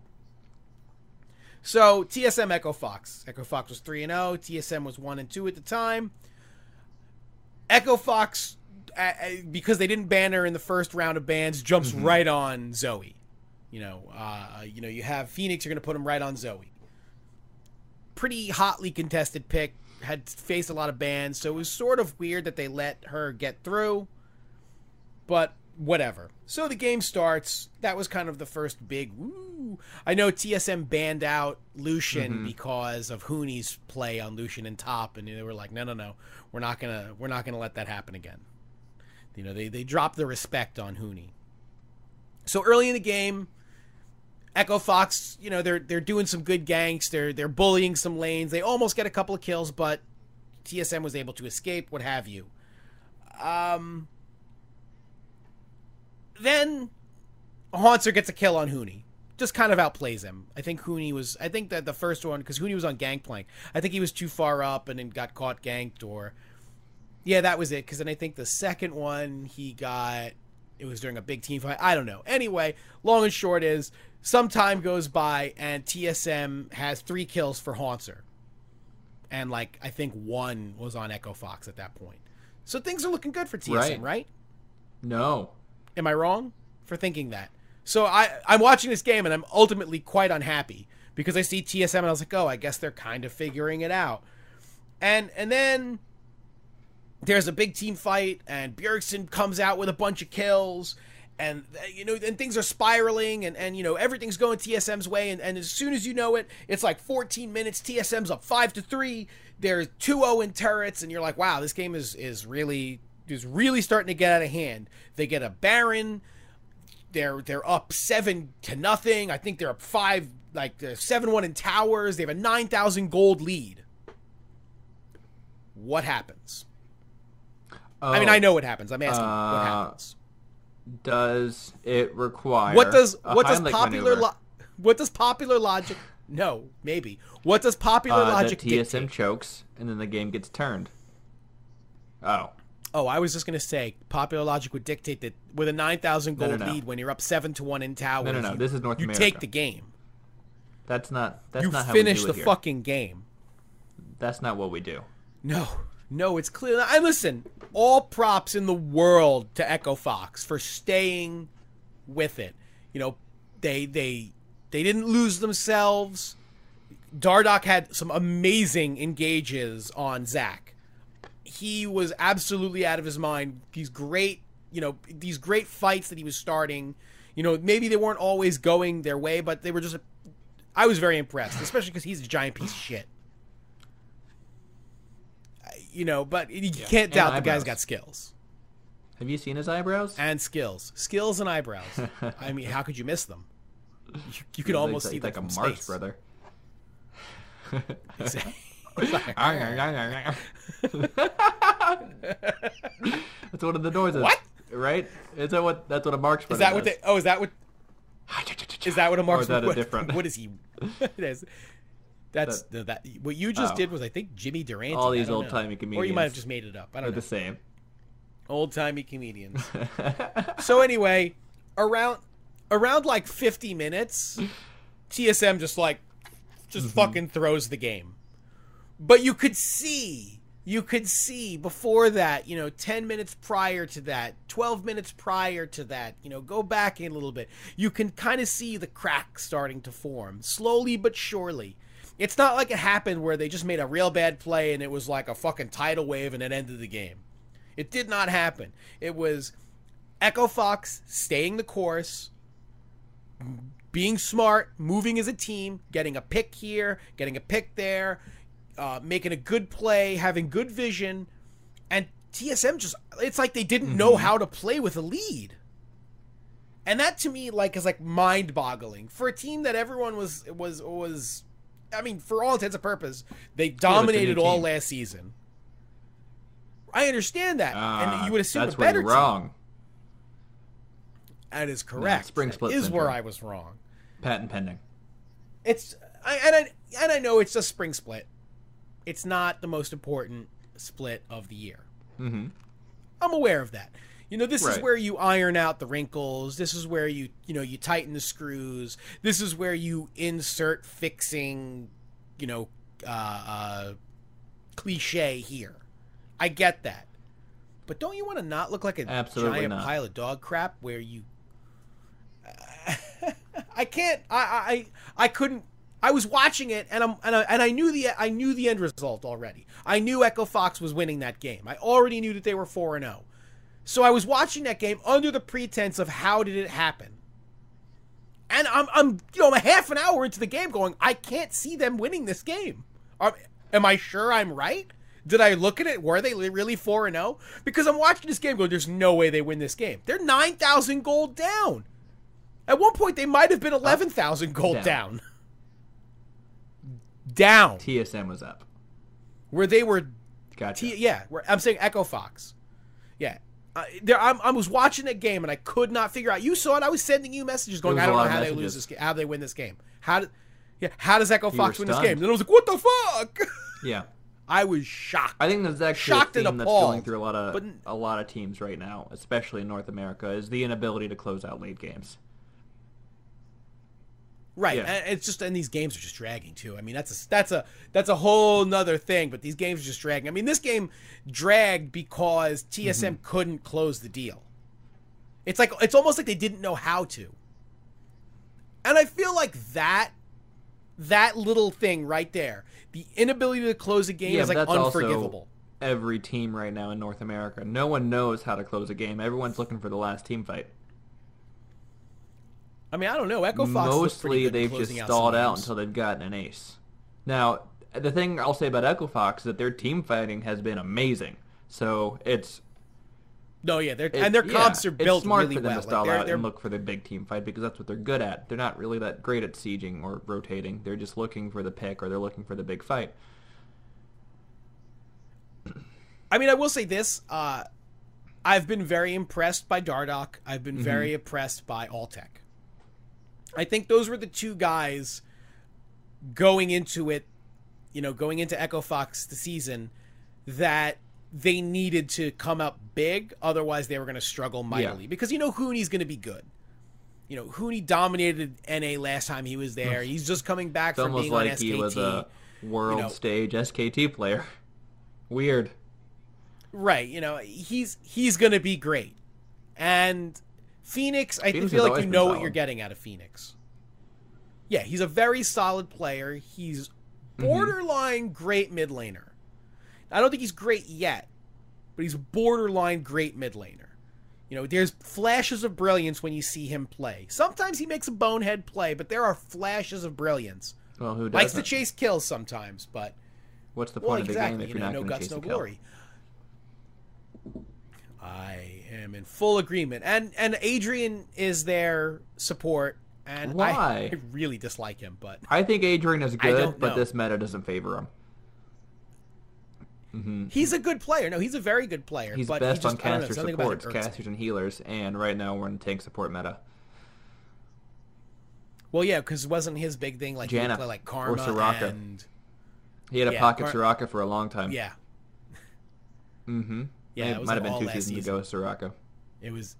Speaker 1: So TSM Echo Fox. Echo Fox was 3-0. TSM was 1-2 at the time. Echo Fox, because they didn't ban her in the first round of bans, jumps right on Zoe. You have Phoenix. You're going to put him right on Zoe. Pretty hotly contested pick. Had faced a lot of bans, so it was sort of weird that they let her get through. But whatever. So the game starts. That was kind of the first big woo. I know TSM banned out Lucian because of Hooney's play on Lucian and top, and they were like, no, we're not gonna let that happen again. They dropped the respect on Hooney. So early in the game, Echo Fox, they're doing some good ganks. They're bullying some lanes. They almost get a couple of kills, but TSM was able to escape. What have you? Then Haunter gets a kill on Hooney. Just kind of outplays him. I think that the first one, because Hooney was on Gangplank, I think he was too far up and then got caught ganked, or yeah, that was it. Because then I think the second one it was during a big team fight. I don't know. Anyway, long and short is some time goes by and TSM has 3 kills for Haunter. And I think 1 was on Echo Fox at that point. So things are looking good for TSM, right?
Speaker 2: No.
Speaker 1: Am I wrong for thinking that? So I'm watching this game and I'm ultimately quite unhappy because I see TSM and I was like, oh, I guess they're kind of figuring it out. And then there's a big team fight and Bjergsen comes out with a bunch of kills and and things are spiraling, and everything's going TSM's way, and as soon as you know it, it's like 14 minutes, TSM's up 5-3, they're 2-0 in turrets, and you're like, wow, this game is really starting to get out of hand. They get a Baron, they're up 7-0. I think they're up 7-1 in towers. They have a 9,000 gold lead. What happens? I mean, I know what happens. I'm asking what happens.
Speaker 2: Does it require
Speaker 1: what does popular logic? No, maybe. What does popular logic
Speaker 2: that TSM
Speaker 1: dictate?
Speaker 2: chokes and then the game gets turned? Oh,
Speaker 1: I was just gonna say popular logic would dictate that with a 9,000 gold lead, when you're up 7-1 in towers,
Speaker 2: no. This is North America.
Speaker 1: You take the game.
Speaker 2: That's not how
Speaker 1: you
Speaker 2: we
Speaker 1: finish
Speaker 2: do
Speaker 1: the
Speaker 2: it here.
Speaker 1: fucking game.
Speaker 2: That's not what we do.
Speaker 1: No, it's clear. I listen. All props in the world to Echo Fox for staying with it. They didn't lose themselves. Dardoch had some amazing engages on Zac. He was absolutely out of his mind. These great fights that he was starting. Maybe they weren't always going their way, but they were just. I was very impressed, especially because he's a giant piece of shit. But you can't doubt the guy's got skills.
Speaker 2: Have you seen his eyebrows?
Speaker 1: And skills. Skills and eyebrows. I mean, how could you miss them? You could almost see them
Speaker 2: like
Speaker 1: from
Speaker 2: a Marx
Speaker 1: space.
Speaker 2: brother. That's one of the noises.
Speaker 1: What?
Speaker 2: Right? That's what a Marx brother
Speaker 1: Is that what
Speaker 2: does.
Speaker 1: is that what? Is that what a Marx?
Speaker 2: Or is that a different?
Speaker 1: What is he? That's what you just did was, I think, Jimmy Durante.
Speaker 2: All these old-timey comedians.
Speaker 1: Or you might have just made it up. I don't know.
Speaker 2: They're the same.
Speaker 1: Old-timey comedians. So anyway, around like 50 minutes, TSM just fucking throws the game. But you could see before that, 10 minutes prior to that, 12 minutes prior to that, go back in a little bit. You can kind of see the cracks starting to form, slowly but surely. It's not like it happened where they just made a real bad play and it was like a fucking tidal wave and it ended the game. It did not happen. It was Echo Fox staying the course, being smart, moving as a team, getting a pick here, getting a pick there, making a good play, having good vision, and TSM it's like they didn't know how to play with a lead. And that to me is mind-boggling for a team that everyone was I mean, for all intents and purposes, they dominated all last season. I understand that, and you would assume
Speaker 2: that's
Speaker 1: a better
Speaker 2: where you're wrong.
Speaker 1: team. That is correct.
Speaker 2: Spring split
Speaker 1: is
Speaker 2: syndrome.
Speaker 1: where I was wrong.
Speaker 2: Patent pending.
Speaker 1: I know it's a spring split. It's not the most important split of the year.
Speaker 2: Mm-hmm.
Speaker 1: I'm aware of that. This is
Speaker 2: Right.
Speaker 1: where you iron out the wrinkles. This is where you tighten the screws. This is where you insert fixing, cliche here. I get that. But don't you want to not look like a
Speaker 2: Absolutely
Speaker 1: giant
Speaker 2: not.
Speaker 1: pile of dog crap where you... I can't... I couldn't... I was watching it, and I knew the end result already. I knew Echo Fox was winning that game. I already knew that they were 4-0. So I was watching that game under the pretense of how did it happen. And I'm a half an hour into the game going, I can't see them winning this game. Am I sure I'm right? Did I look at it? Were they really 4-0? Because I'm watching this game going, there's no way they win this game. They're 9,000 gold down. At one point, they might have been 11,000 gold down. Down.
Speaker 2: TSM was up.
Speaker 1: Where they were...
Speaker 2: Gotcha.
Speaker 1: I'm saying Echo Fox. Yeah. I was watching that game and I could not figure out. You saw it. I was sending you messages going, I don't know how they lose this game, how they win this game. How does Echo Fox win this game? And then I was like, what the fuck?
Speaker 2: Yeah.
Speaker 1: I was shocked.
Speaker 2: I think there's actually
Speaker 1: Shocked
Speaker 2: a
Speaker 1: and
Speaker 2: theme that's
Speaker 1: appalled.
Speaker 2: going through a lot of teams right now, especially in North America, is the inability to close out late games.
Speaker 1: Right.
Speaker 2: Yeah.
Speaker 1: And it's just, and these games are just dragging too. I mean, that's a whole nother thing, but these games are just dragging. I mean, this game dragged because TSM couldn't close the deal. It's almost like they didn't know how to. And I feel like that little thing right there, the inability to close a game is
Speaker 2: but that's
Speaker 1: unforgivable.
Speaker 2: Also every team right now in North America. No one knows how to close a game. Everyone's looking for the last team fight.
Speaker 1: I mean, I don't know. Echo Fox
Speaker 2: mostly they've just stalled out until they've gotten an ace. Now, the thing I'll say about Echo Fox is that their team fighting has been amazing. So it's
Speaker 1: their comps are built really well. It's smart for them
Speaker 2: to stall out and look for the big team fight because that's what they're good at. They're not really that great at sieging or rotating. They're just looking for the pick or they're looking for the big fight.
Speaker 1: I mean, I will say this. I've been very impressed by Dardoch. I've been very impressed by Alltech. I think those were the two guys going into Echo Fox the season that they needed to come up big. Otherwise, they were going to struggle mightily. Because Hooney's going to be good. Hooney dominated NA last time he was there. He's just coming back from being on SKT. It's almost like he was a
Speaker 2: world stage SKT player. Weird.
Speaker 1: Right. He's going to be great. And Phoenix, I feel like what you're getting out of Phoenix. Yeah, he's a very solid player. He's borderline great mid laner. I don't think he's great yet, but he's borderline great mid laner. There's flashes of brilliance when you see him play. Sometimes he makes a bonehead play, but there are flashes of brilliance.
Speaker 2: Well, who doesn't?
Speaker 1: Likes to chase kills sometimes, but
Speaker 2: what's the point of the game if you're not going to chase
Speaker 1: no
Speaker 2: a kill?
Speaker 1: Glory. I am in full agreement. And Adrian is their support. And
Speaker 2: why?
Speaker 1: I really dislike him, but
Speaker 2: I think Adrian is good, but this meta doesn't favor him.
Speaker 1: He's a good player. No, he's a very good player.
Speaker 2: He's
Speaker 1: but
Speaker 2: best on caster supports, casters and healers, and right now we're in tank support meta.
Speaker 1: Well, yeah, because wasn't his big thing like
Speaker 2: Janna,
Speaker 1: he play like Karma
Speaker 2: or Soraka.
Speaker 1: And
Speaker 2: he had a pocket Soraka for a long time.
Speaker 1: Yeah.
Speaker 2: Yeah, it might have been 2 seasons ago, Soraka.
Speaker 1: It was.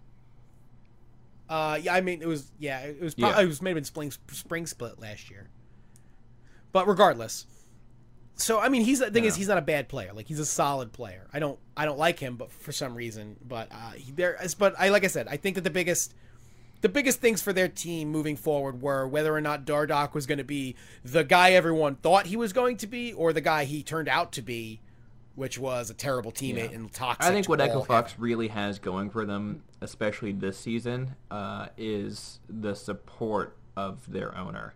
Speaker 1: I mean, it was. Yeah, it was. It was maybe spring split last year. But regardless, so I mean, he's not a bad player. Like he's a solid player. I don't like him, but for some reason, but like I said, I think that the biggest things for their team moving forward were whether or not Dardoch was going to be the guy everyone thought he was going to be, or the guy he turned out to be, which was a terrible teammate and toxic.
Speaker 2: I think what Echo Fox really has going for them, especially this season, is the support of their owner.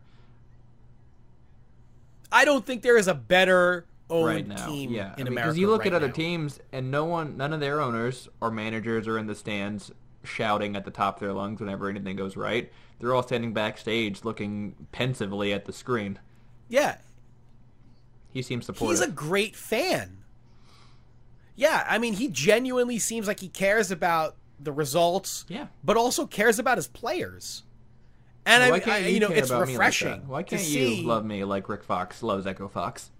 Speaker 1: I don't think there is a better owned
Speaker 2: right
Speaker 1: team in America.
Speaker 2: Because you look at other teams, and none of their owners or managers are in the stands shouting at the top of their lungs whenever anything goes right. They're all standing backstage looking pensively at the screen.
Speaker 1: Yeah.
Speaker 2: He seems supportive.
Speaker 1: He's a great fan. Yeah, I mean, he genuinely seems like he cares about the results, but also cares about his players. And it's refreshing.
Speaker 2: Why can't you love me like Rick Fox loves Echo Fox?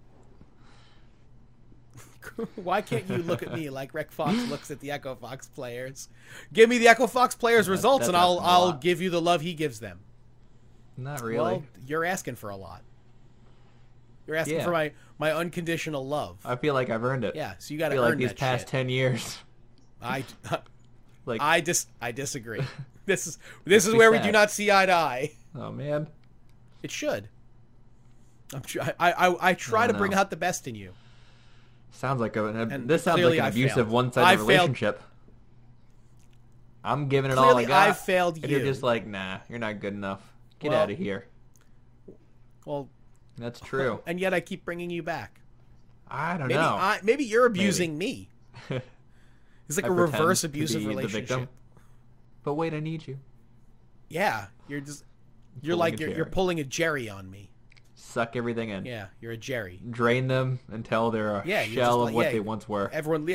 Speaker 1: Why can't you look at me like Rick Fox looks at the Echo Fox players? Give me the Echo Fox players' results, and I'll give you the love he gives them.
Speaker 2: Not really.
Speaker 1: Well, you're asking for a lot. You're asking for my unconditional love.
Speaker 2: I feel like I've earned it.
Speaker 1: Yeah, so you got to
Speaker 2: earn
Speaker 1: like
Speaker 2: that these past 10 years.
Speaker 1: I disagree. This is where we do not see eye to eye.
Speaker 2: Oh man,
Speaker 1: it should. I try to bring out the best in you.
Speaker 2: Sounds like this sounds like an abusive one-sided relationship. I'm giving it all I got.
Speaker 1: I failed you.
Speaker 2: And you're just like, nah, you're not good enough. Get out of here.
Speaker 1: Well,
Speaker 2: that's true.
Speaker 1: And yet I keep bringing you back.
Speaker 2: I don't know.
Speaker 1: Maybe you're abusing me. It's like a reverse abusive relationship.
Speaker 2: But wait, I need you.
Speaker 1: Yeah, you're pulling a Jerry on me.
Speaker 2: Suck everything in.
Speaker 1: Yeah, you're a Jerry.
Speaker 2: Drain them until they're a shell of what they once were.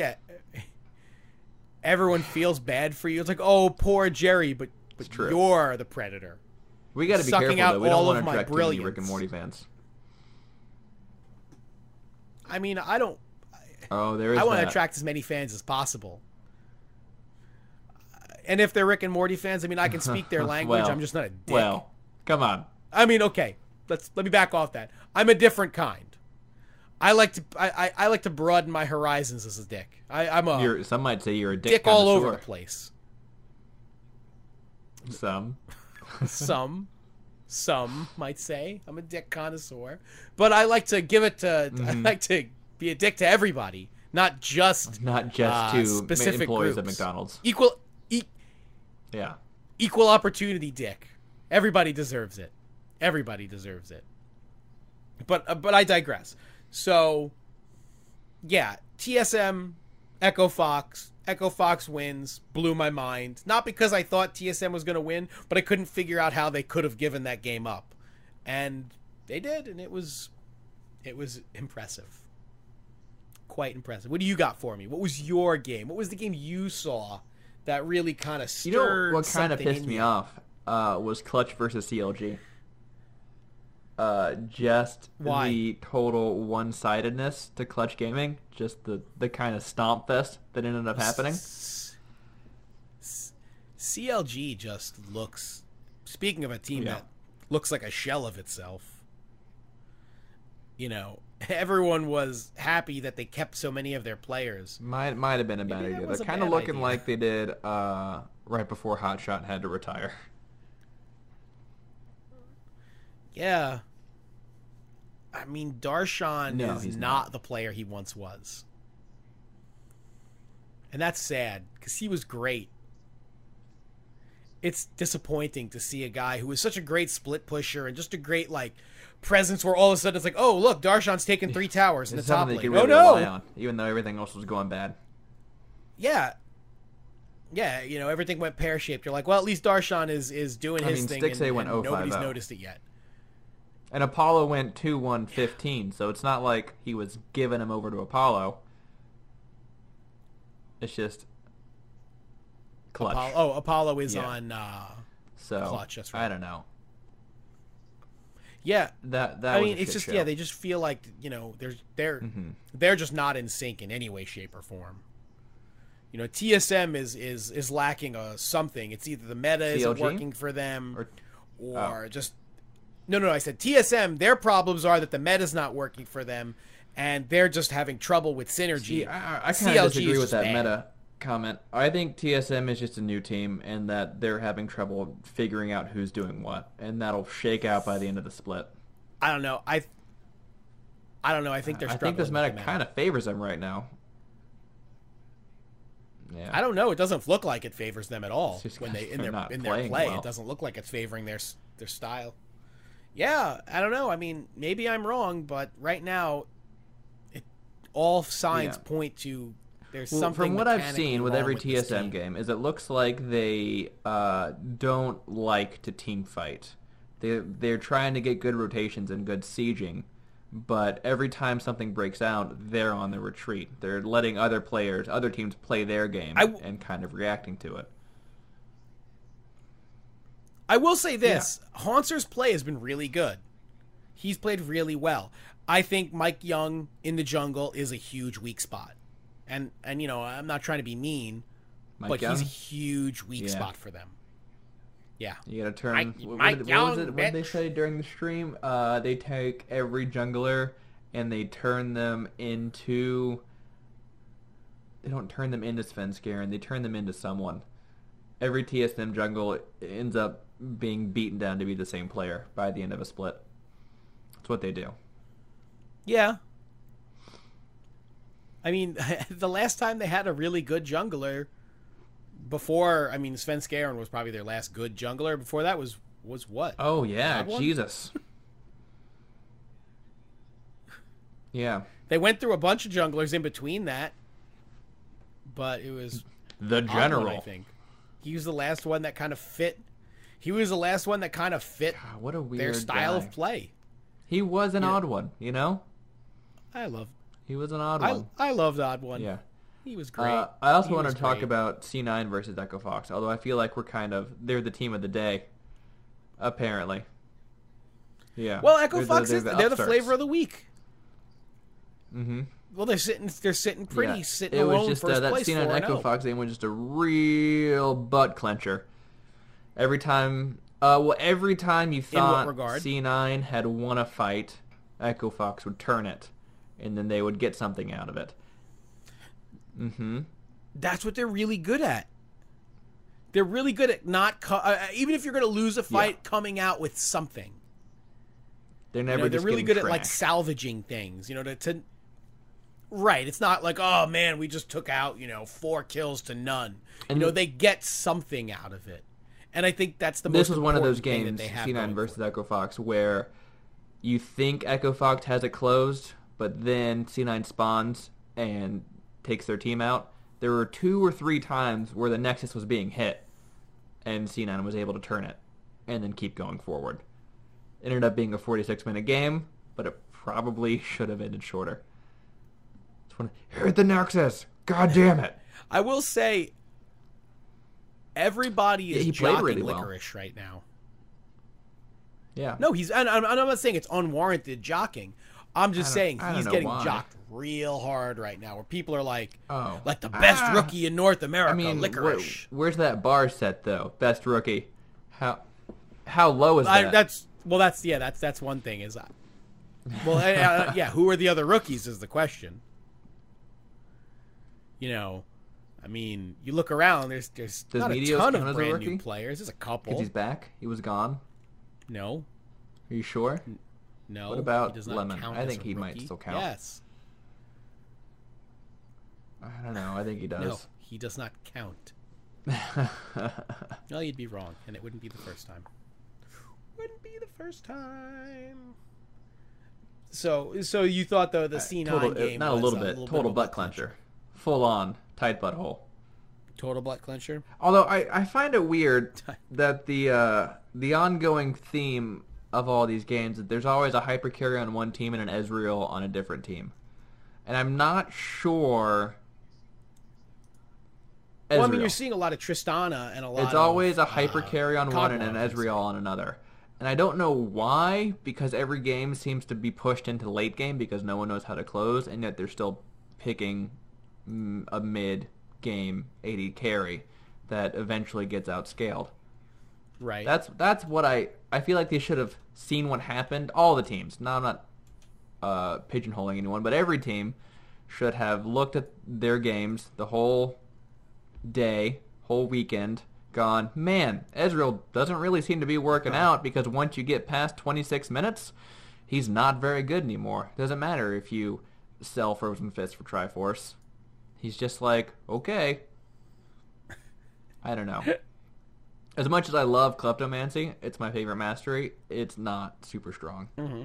Speaker 1: Everyone feels bad for you. It's like, oh, poor Jerry, but you're the predator.
Speaker 2: We got to be careful though. We don't want to attract too many Rick and Morty fans.
Speaker 1: I mean, I don't.
Speaker 2: Oh, there is.
Speaker 1: I want to attract as many fans as possible. And if they're Rick and Morty fans, I mean, I can speak their language. I'm just not a dick.
Speaker 2: Well, come on.
Speaker 1: I mean, okay. Let me back off that. I'm a different kind. I like to broaden my horizons as a dick.
Speaker 2: Some might say you're a dick
Speaker 1: connoisseur. All over the place. Some might say I'm a dick connoisseur, but I like to give it to. I like to be a dick to everybody, not just
Speaker 2: to
Speaker 1: specific
Speaker 2: employees
Speaker 1: groups.
Speaker 2: at McDonald's.
Speaker 1: Equal opportunity dick. Everybody deserves it. Everybody deserves it. But I digress. So, yeah, TSM, Echo Fox. Echo Fox wins. Blew my mind. Not because I thought TSM was going to win, but I couldn't figure out how they could have given that game up. And they did, and it was impressive. Quite impressive. What do you got for me? What was your game? What was the game you saw that really kind of stirred something in you?
Speaker 2: What kind of pissed me off was Clutch versus CLG. Just
Speaker 1: Why?
Speaker 2: The total one-sidedness to Clutch Gaming, just the kind of stomp fest that ended up happening.
Speaker 1: CLG just looks, speaking of a team that looks like a shell of itself, you know, everyone was happy that they kept so many of their players.
Speaker 2: Might have been a bad idea. They're kind of looking like they did right before Hotshot had to retire.
Speaker 1: Yeah. I mean, Darshan is not the player he once was. And that's sad, because he was great. It's disappointing to see a guy who was such a great split pusher and just a great, like, presence where all of a sudden it's like, oh, look, Darshan's taken 3 towers in the top lane.
Speaker 2: Really rely on, even though everything else was going bad.
Speaker 1: Yeah. Yeah, you know, everything went pear-shaped. You're like, well, at least Darshan is doing his thing,
Speaker 2: Stixxay
Speaker 1: and
Speaker 2: went 0-5-0.
Speaker 1: nobody's noticed it yet.
Speaker 2: And Apollo went 2-1-15, so it's not like he was giving him over to Apollo. It's just Clutch.
Speaker 1: Apollo is on Clutch, that's right.
Speaker 2: I don't know.
Speaker 1: Yeah.
Speaker 2: That
Speaker 1: I
Speaker 2: was
Speaker 1: mean, it's just,
Speaker 2: show.
Speaker 1: they just feel like, you know, they're just not in sync in any way, shape, or form. You know, TSM is lacking something. It's either the meta isn't working for them or just... No, I said TSM, their problems are that the meta's not working for them, and they're just having trouble with synergy.
Speaker 2: See, I kind of disagree with that meta comment. I think TSM is just a new team, and that they're having trouble figuring out who's doing what, and that'll shake out by the end of the split.
Speaker 1: I don't know. I don't know. I think they're struggling.
Speaker 2: I think this meta kind of favors them right now. Yeah.
Speaker 1: I don't know. It doesn't look like it favors them at all when in their play.
Speaker 2: Well.
Speaker 1: It doesn't look like it's favoring their style. Yeah, I don't know. I mean, maybe I'm wrong, but right now, all signs point to there's something.
Speaker 2: From what I've seen with every
Speaker 1: with
Speaker 2: TSM game, is it looks like they don't like to team fight. They're trying to get good rotations and good sieging, but every time something breaks out, they're on the retreat. They're letting other teams play their game and kind of reacting to it.
Speaker 1: I will say this. Hauntzer's play has been really good. He's played really well. I think Mike Young in the jungle is a huge weak spot. And you know, I'm not trying to be mean, but he's a huge weak spot for them. Yeah.
Speaker 2: You gotta turn... What did they say during the stream? They take every jungler and they turn them into... They don't turn them into Svenskeren. They turn them into someone. Every TSM jungle ends up being beaten down to be the same player by the end of a split. That's what they do.
Speaker 1: Yeah. I mean, the last time they had a really good jungler before, I mean, Svenskeren was probably their last good jungler. Before that was what?
Speaker 2: Oh, yeah, Jesus. Yeah.
Speaker 1: They went through a bunch of junglers in between that, but it was...
Speaker 2: The General.
Speaker 1: I think. He was the last one that kind of fit... He was the last one that kind of fit
Speaker 2: what a weird
Speaker 1: their style
Speaker 2: guy.
Speaker 1: of play.
Speaker 2: He was an odd one, you know?
Speaker 1: He
Speaker 2: was an odd one.
Speaker 1: I loved Odd One.
Speaker 2: Yeah.
Speaker 1: He was great.
Speaker 2: I also want to talk about C9 versus Echo Fox, although I feel like they're the team of the day, apparently. Yeah.
Speaker 1: Well, Echo Fox they're the flavor of the week.
Speaker 2: Mm-hmm.
Speaker 1: Well, they're sitting pretty, sitting
Speaker 2: it
Speaker 1: alone
Speaker 2: was just
Speaker 1: first
Speaker 2: that
Speaker 1: place.
Speaker 2: C9 Echo Fox game was just a real butt clencher. Every time you thought C9 had won a fight, Echo Fox would turn it, and then they would get something out of it. Mm-hmm.
Speaker 1: That's what they're really good at. They're really good at not even if you're going to lose a fight, coming out with something.
Speaker 2: They're never.
Speaker 1: They're really good at like salvaging things. Right. It's not like, oh man, we just took out 4 kills to none. And they get something out of it. And I think that's the
Speaker 2: this
Speaker 1: most
Speaker 2: was one of those
Speaker 1: important thing
Speaker 2: games,
Speaker 1: that they have
Speaker 2: C9
Speaker 1: going
Speaker 2: versus
Speaker 1: for it.
Speaker 2: Echo Fox, where you think Echo Fox has it closed, but then C9 spawns and takes their team out. There were 2 or 3 times where the Nexus was being hit, and C9 was able to turn it and then keep going forward. It ended up being a 46-minute game, but it probably should have ended shorter. Hit the Nexus! God damn it!
Speaker 1: I will say, everybody is jockeying
Speaker 2: really well.
Speaker 1: Licorice right now.
Speaker 2: Yeah.
Speaker 1: No, and I'm not saying it's unwarranted jockeying. I'm just saying he's getting
Speaker 2: why.
Speaker 1: jocked real hard right now, where people are like the best
Speaker 2: Ah.
Speaker 1: rookie in North America,
Speaker 2: I mean,
Speaker 1: Licorice.
Speaker 2: where's that bar set though? Best rookie. How low is that?
Speaker 1: That's one thing. Is that? Well, yeah. Who are the other rookies? Is the question. You know, I mean, you look around. There's not a
Speaker 2: Meteos
Speaker 1: ton
Speaker 2: count
Speaker 1: of
Speaker 2: as a
Speaker 1: brand
Speaker 2: rookie?
Speaker 1: new players. There's a couple.
Speaker 2: Because he's back. He was gone.
Speaker 1: No,
Speaker 2: Are you sure?
Speaker 1: no.
Speaker 2: What about
Speaker 1: he does not
Speaker 2: Lemon?
Speaker 1: count
Speaker 2: I
Speaker 1: as
Speaker 2: think
Speaker 1: a
Speaker 2: he might
Speaker 1: rookie.
Speaker 2: still count.
Speaker 1: Yes.
Speaker 2: I don't know. I think he does.
Speaker 1: No, he does not count. No, you'd be wrong, and it wouldn't be the first time. Wouldn't be the first time. So you thought though the C9 game
Speaker 2: not
Speaker 1: was
Speaker 2: a little bit. Total butt clencher. Full on tight butthole.
Speaker 1: Total butt clencher.
Speaker 2: Although I find it weird that the ongoing theme of all these games that there's always a hyper carry on one team and an Ezreal on a different team, and I'm not sure.
Speaker 1: Well, I mean,
Speaker 2: Ezreal.
Speaker 1: you're seeing a lot of Tristana and a lot.
Speaker 2: It's always a hyper carry on one and
Speaker 1: Cogmore,
Speaker 2: an Ezreal on another. And I don't know why, because every game seems to be pushed into late game because no one knows how to close, and yet they're still picking a mid-game 80 carry that eventually gets outscaled.
Speaker 1: Right.
Speaker 2: That's what I feel like they should have seen what happened. All the teams. Now I'm not pigeonholing anyone, but every team should have looked at their games the whole day, whole weekend, gone, man, Ezreal doesn't really seem to be working out because once you get past 26 minutes, he's not very good anymore. Doesn't matter if you sell Frozen Fist for Triforce. He's just like, okay. I don't know. As much as I love Kleptomancy, it's my favorite mastery, it's not super strong.
Speaker 1: Mm-hmm.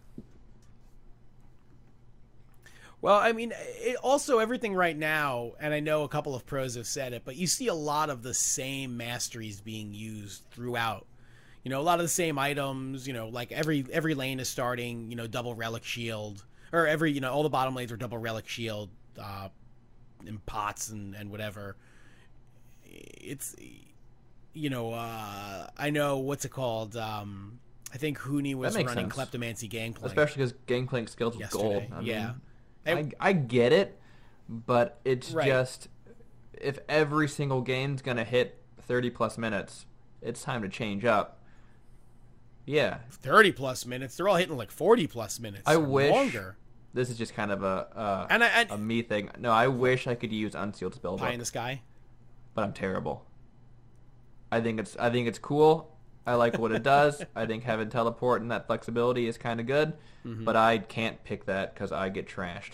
Speaker 1: Well, I mean, also everything right now, and I know a couple of pros have said it, but you see a lot of the same masteries being used throughout. You know, a lot of the same items, you know, like every lane is starting, you know, double relic shield, or all the bottom lanes are double relic shield, in pots and whatever. It's, you know, I know, what's it called? I think Huni was running Kleptomancy Gangplank.
Speaker 2: Especially because Gangplank skills with gold. I mean, I get it, but it's just, if every single game's going to hit 30-plus minutes, it's time to change up. Yeah.
Speaker 1: 30-plus minutes? They're all hitting like 40-plus minutes.
Speaker 2: I wish.
Speaker 1: Longer.
Speaker 2: This is just kind of a me thing. No, I wish I could use Unsealed Spellbook.
Speaker 1: Pie in the Sky?
Speaker 2: But I'm terrible. I think it's cool. I like what it does. I think having teleport and that flexibility is kind of good, but I can't pick that because I get trashed.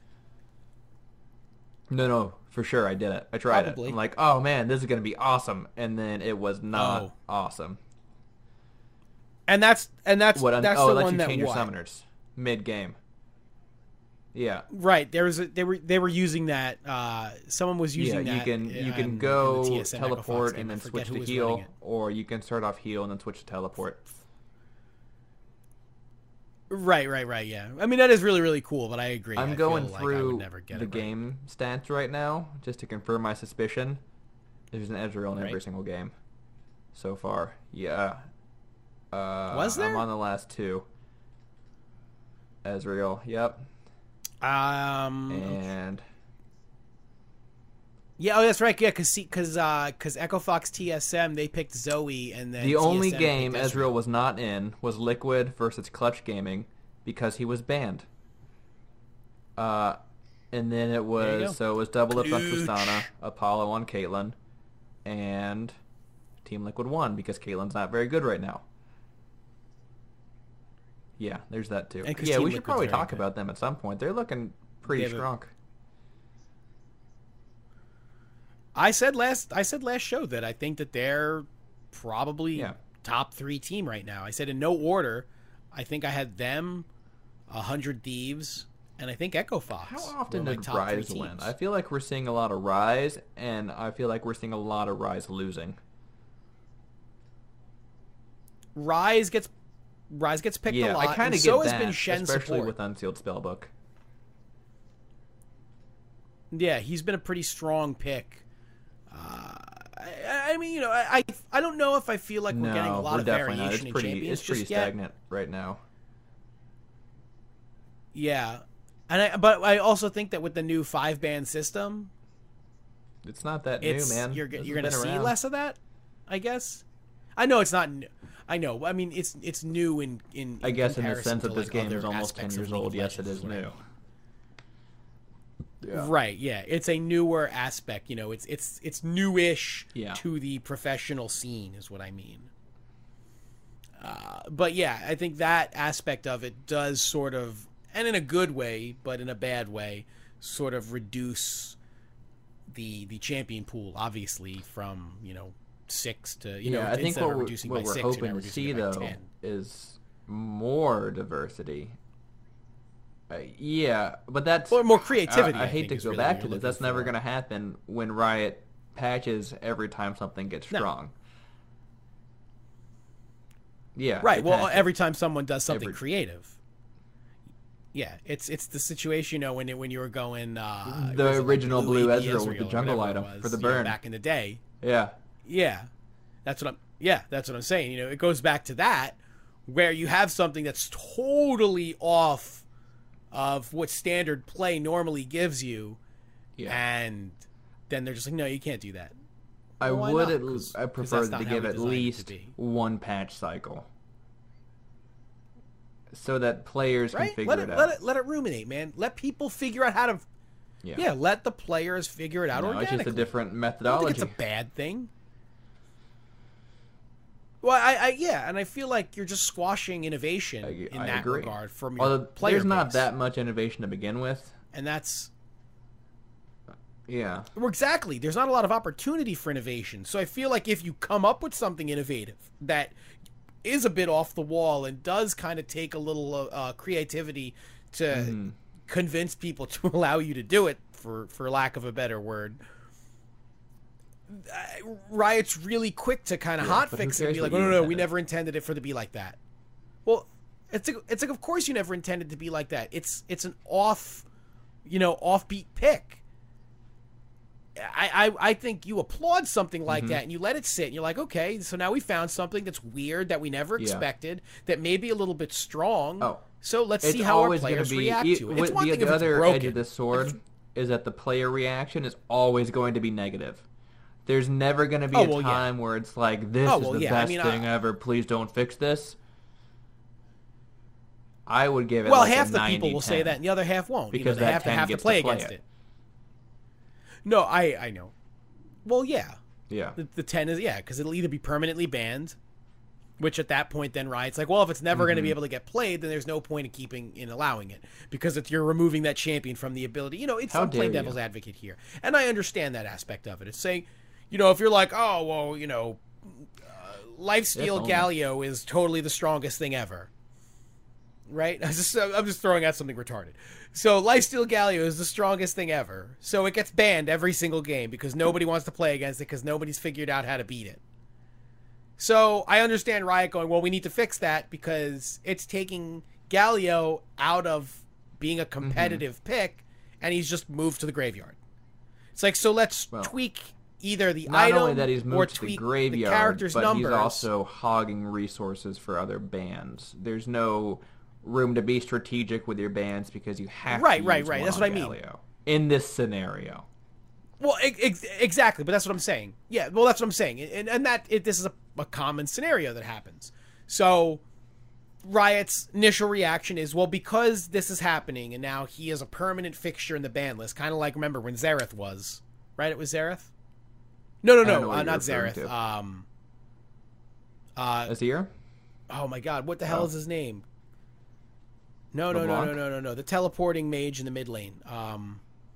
Speaker 2: No, for sure I did it. I tried it. I'm like, oh man, this is going to be awesome, and then it was not awesome.
Speaker 1: And that's the one that
Speaker 2: you change your summoners mid game. Yeah.
Speaker 1: Right. They were using that. Someone was using that.
Speaker 2: You can go teleport and then switch to heal, or you can start off heal and then switch to teleport.
Speaker 1: Right. Yeah. I mean, that is really, really cool. But I agree.
Speaker 2: I'm going through the game stats right now just to confirm my suspicion. There's an Ezreal in every single game so far. Yeah.
Speaker 1: Was there?
Speaker 2: I'm on the last 2. Ezreal. Yep. And
Speaker 1: yeah, that's right. Yeah, because Echo Fox TSM they picked Zoe, and then
Speaker 2: the only
Speaker 1: TSM
Speaker 2: game Ezreal was not in was Liquid versus Clutch Gaming because he was banned. And then it was Double Lips on Tristana, Apollo on Caitlyn, and Team Liquid won because Caitlyn's not very good right now. Yeah, there's that too. Yeah, we should probably talk about them at some point. They're looking pretty strong.
Speaker 1: I said last show that I think that they're probably top 3 team right now. I said in no order. I think I had them, 100 Thieves, and I think Echo Fox.
Speaker 2: How often did Rise win? I feel like we're seeing a lot of Rise, and I feel like we're seeing a lot of Rise losing.
Speaker 1: Rise gets picked a lot.
Speaker 2: I kind of get
Speaker 1: so
Speaker 2: that,
Speaker 1: has been Shen
Speaker 2: especially
Speaker 1: support.
Speaker 2: with Unsealed Spellbook.
Speaker 1: Yeah, he's been a pretty strong pick. I mean, I don't know if I feel like we're getting a lot of variation in champions.
Speaker 2: It's pretty stagnant right now.
Speaker 1: Yeah, but I also think that with the new 5-band system,
Speaker 2: it's not that new, man.
Speaker 1: You're going to see less of that, I guess. I know it's not new. I know. I mean, it's new in
Speaker 2: I guess in the sense that this game is almost 10 years old. Yes, it is new.
Speaker 1: Yeah. Right, yeah. It's a newer aspect, it's newish to the professional scene is what I mean. But yeah, I think that aspect of it does sort of, and in a good way, but in a bad way, sort of reduce the champion pool, obviously, from, 6 to,
Speaker 2: I think what we're hoping to see, though,
Speaker 1: 10.
Speaker 2: is more diversity. But that's
Speaker 1: more creativity.
Speaker 2: I hate to go
Speaker 1: really
Speaker 2: back to this. That's never going to happen when Riot patches every time something gets strong. Yeah,
Speaker 1: right. Well, every time someone does something creative. Yeah, it's the situation, when you were going
Speaker 2: the original Blue Ezreal with the jungle item for the burn
Speaker 1: back in the day.
Speaker 2: Yeah,
Speaker 1: that's what I'm saying. It goes back to that, where you have something that's totally off of what standard play normally gives you, and then they're just like, no, you can't do that.
Speaker 2: I prefer to give at least one patch cycle, so that players can figure it out.
Speaker 1: Let it ruminate, man. Let people figure out how to. Yeah, let the players figure it out organically.
Speaker 2: It's just a different methodology.
Speaker 1: I don't think it's a bad thing. Well, and I feel like you're just squashing innovation in that regard from your player
Speaker 2: There's not
Speaker 1: base.
Speaker 2: that much innovation to begin with.
Speaker 1: And that's...
Speaker 2: Yeah.
Speaker 1: Well, exactly. There's not a lot of opportunity for innovation. So I feel like if you come up with something innovative that is a bit off the wall and does kind of take a little creativity to convince people to allow you to do it, for lack of a better word... Riot's really quick to kind of hotfix it and be like, no, we never intended it to be like that. Well, it's like, of course you never intended to be like that. It's an offbeat pick. I think you applaud something like that and you let it sit and you're like, okay, so now we found something that's weird that we never expected, that may be a little bit strong. So let's see how our players react to it. It's one thing if it's
Speaker 2: other
Speaker 1: broken.
Speaker 2: Edge of the sword is that the player reaction is always going to be negative. There's never going to be a time where it's like, this is the best thing ever, please don't fix this. I would give it
Speaker 1: half the people will say that and the other half won't.
Speaker 2: Because
Speaker 1: they have to play against it. No, I know. Well, yeah.
Speaker 2: Yeah.
Speaker 1: The 10 is, because it'll either be permanently banned, which at that point then Riot's like, well, if it's never going to be able to get played, then there's no point in allowing it. Because you're removing that champion from the ability. I'm playing devil's advocate here. And I understand that aspect of it. It's saying... if you're like, oh, well, Lifesteal Galio is totally the strongest thing ever. Right? I'm just throwing out something retarded. So Lifesteal Galio is the strongest thing ever. So it gets banned every single game because nobody wants to play against it because nobody's figured out how to beat it. So I understand Riot going, well, we need to fix that because it's taking Galio out of being a competitive pick and he's just moved to the graveyard. It's like, so let's tweak... either the
Speaker 2: not
Speaker 1: item
Speaker 2: only that he's moved to the graveyard,
Speaker 1: character's
Speaker 2: but
Speaker 1: numbers.
Speaker 2: He's also hogging resources for other bands. There's no room to be strategic with your bands because you have to use
Speaker 1: right.
Speaker 2: One
Speaker 1: That's
Speaker 2: on
Speaker 1: what I mean.
Speaker 2: Galio in this scenario.
Speaker 1: Well, exactly, but that's what I'm saying. Yeah, well, that's what I'm saying, and this is a common scenario that happens. So Riot's initial reaction is, well, because this is happening, and now he is a permanent fixture in the ban list, kind of like, remember when Xerath was, right? It was Xerath? No, not Xerath.
Speaker 2: Azir?
Speaker 1: Oh my god, what the hell is his name? No. The teleporting mage in the mid lane.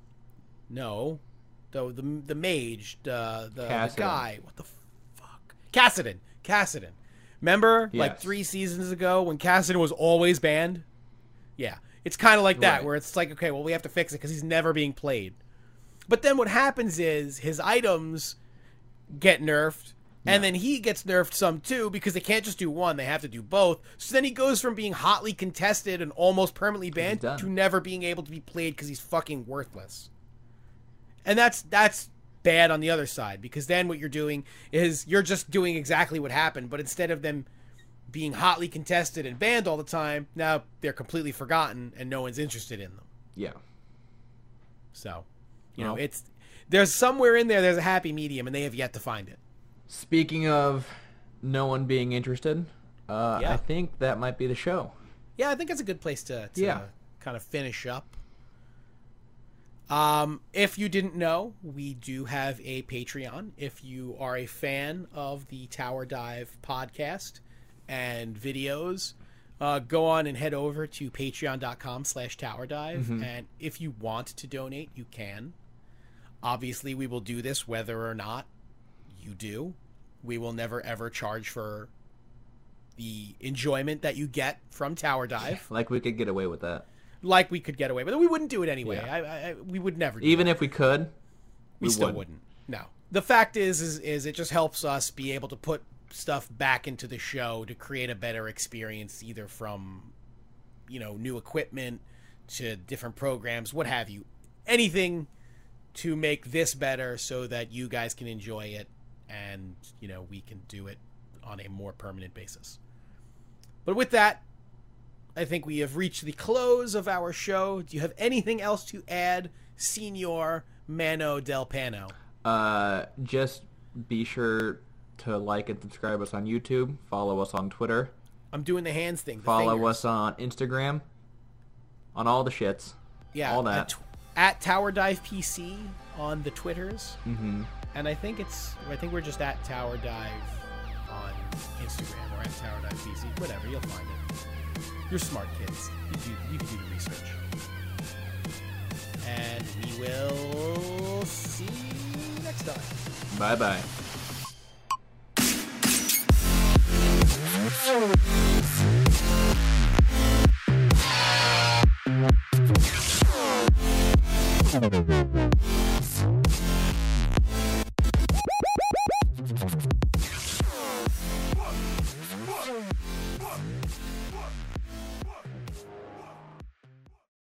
Speaker 1: No. The mage, the guy. What the fuck? Kassadin. Remember,
Speaker 2: Yes.
Speaker 1: like 3 seasons ago when Kassadin was always banned? Yeah. It's kind of like that, where it's like, okay, well, we have to fix it because he's never being played. But then what happens is his items get nerfed, and then he gets nerfed some too, because they can't just do one, they have to do both. So then he goes from being hotly contested and almost permanently banned to never being able to be played because he's fucking worthless. And that's bad on the other side, because then what you're doing is you're just doing exactly what happened, but instead of them being hotly contested and banned all the time, now they're completely forgotten and no one's interested in them.
Speaker 2: Yeah.
Speaker 1: So, you know, there's somewhere in there's a happy medium, and they have yet to find it.
Speaker 2: Speaking of no one being interested, I think that might be the show.
Speaker 1: Yeah, I think that's a good place to kind of finish up. If you didn't know, we do have a Patreon. If you are a fan of the Tower Dive podcast and videos, go on and head over to patreon.com/towerdive. And if you want to donate, you can. Obviously, we will do this whether or not you do. We will never, ever charge for the enjoyment that you get from Tower Dive.
Speaker 2: Like we could get away with that.
Speaker 1: Like we could get away with it. We wouldn't do it anyway.
Speaker 2: Yeah.
Speaker 1: We would never do
Speaker 2: Even
Speaker 1: it.
Speaker 2: if we could,
Speaker 1: we still wouldn't. No. The fact is it just helps us be able to put stuff back into the show to create a better experience, either from, you know, new equipment to different programs, what have you. Anything to make this better so that you guys can enjoy it and, you know, we can do it on a more permanent basis. But with that, I think we have reached the close of our show. Do you have anything else to add, Signor Mano del Pano?
Speaker 2: Just be sure to like and subscribe us on YouTube. Follow us on Twitter.
Speaker 1: I'm doing the hands thing.
Speaker 2: Follow us on Instagram. On all the shits.
Speaker 1: Yeah.
Speaker 2: All that.
Speaker 1: At Tower Dive PC on the Twitters. And I think we're just at Tower Dive on Instagram or at Tower Dive PC. Whatever, you'll find it. You're smart kids. You can do the research. And we will see you next time.
Speaker 2: Bye-bye.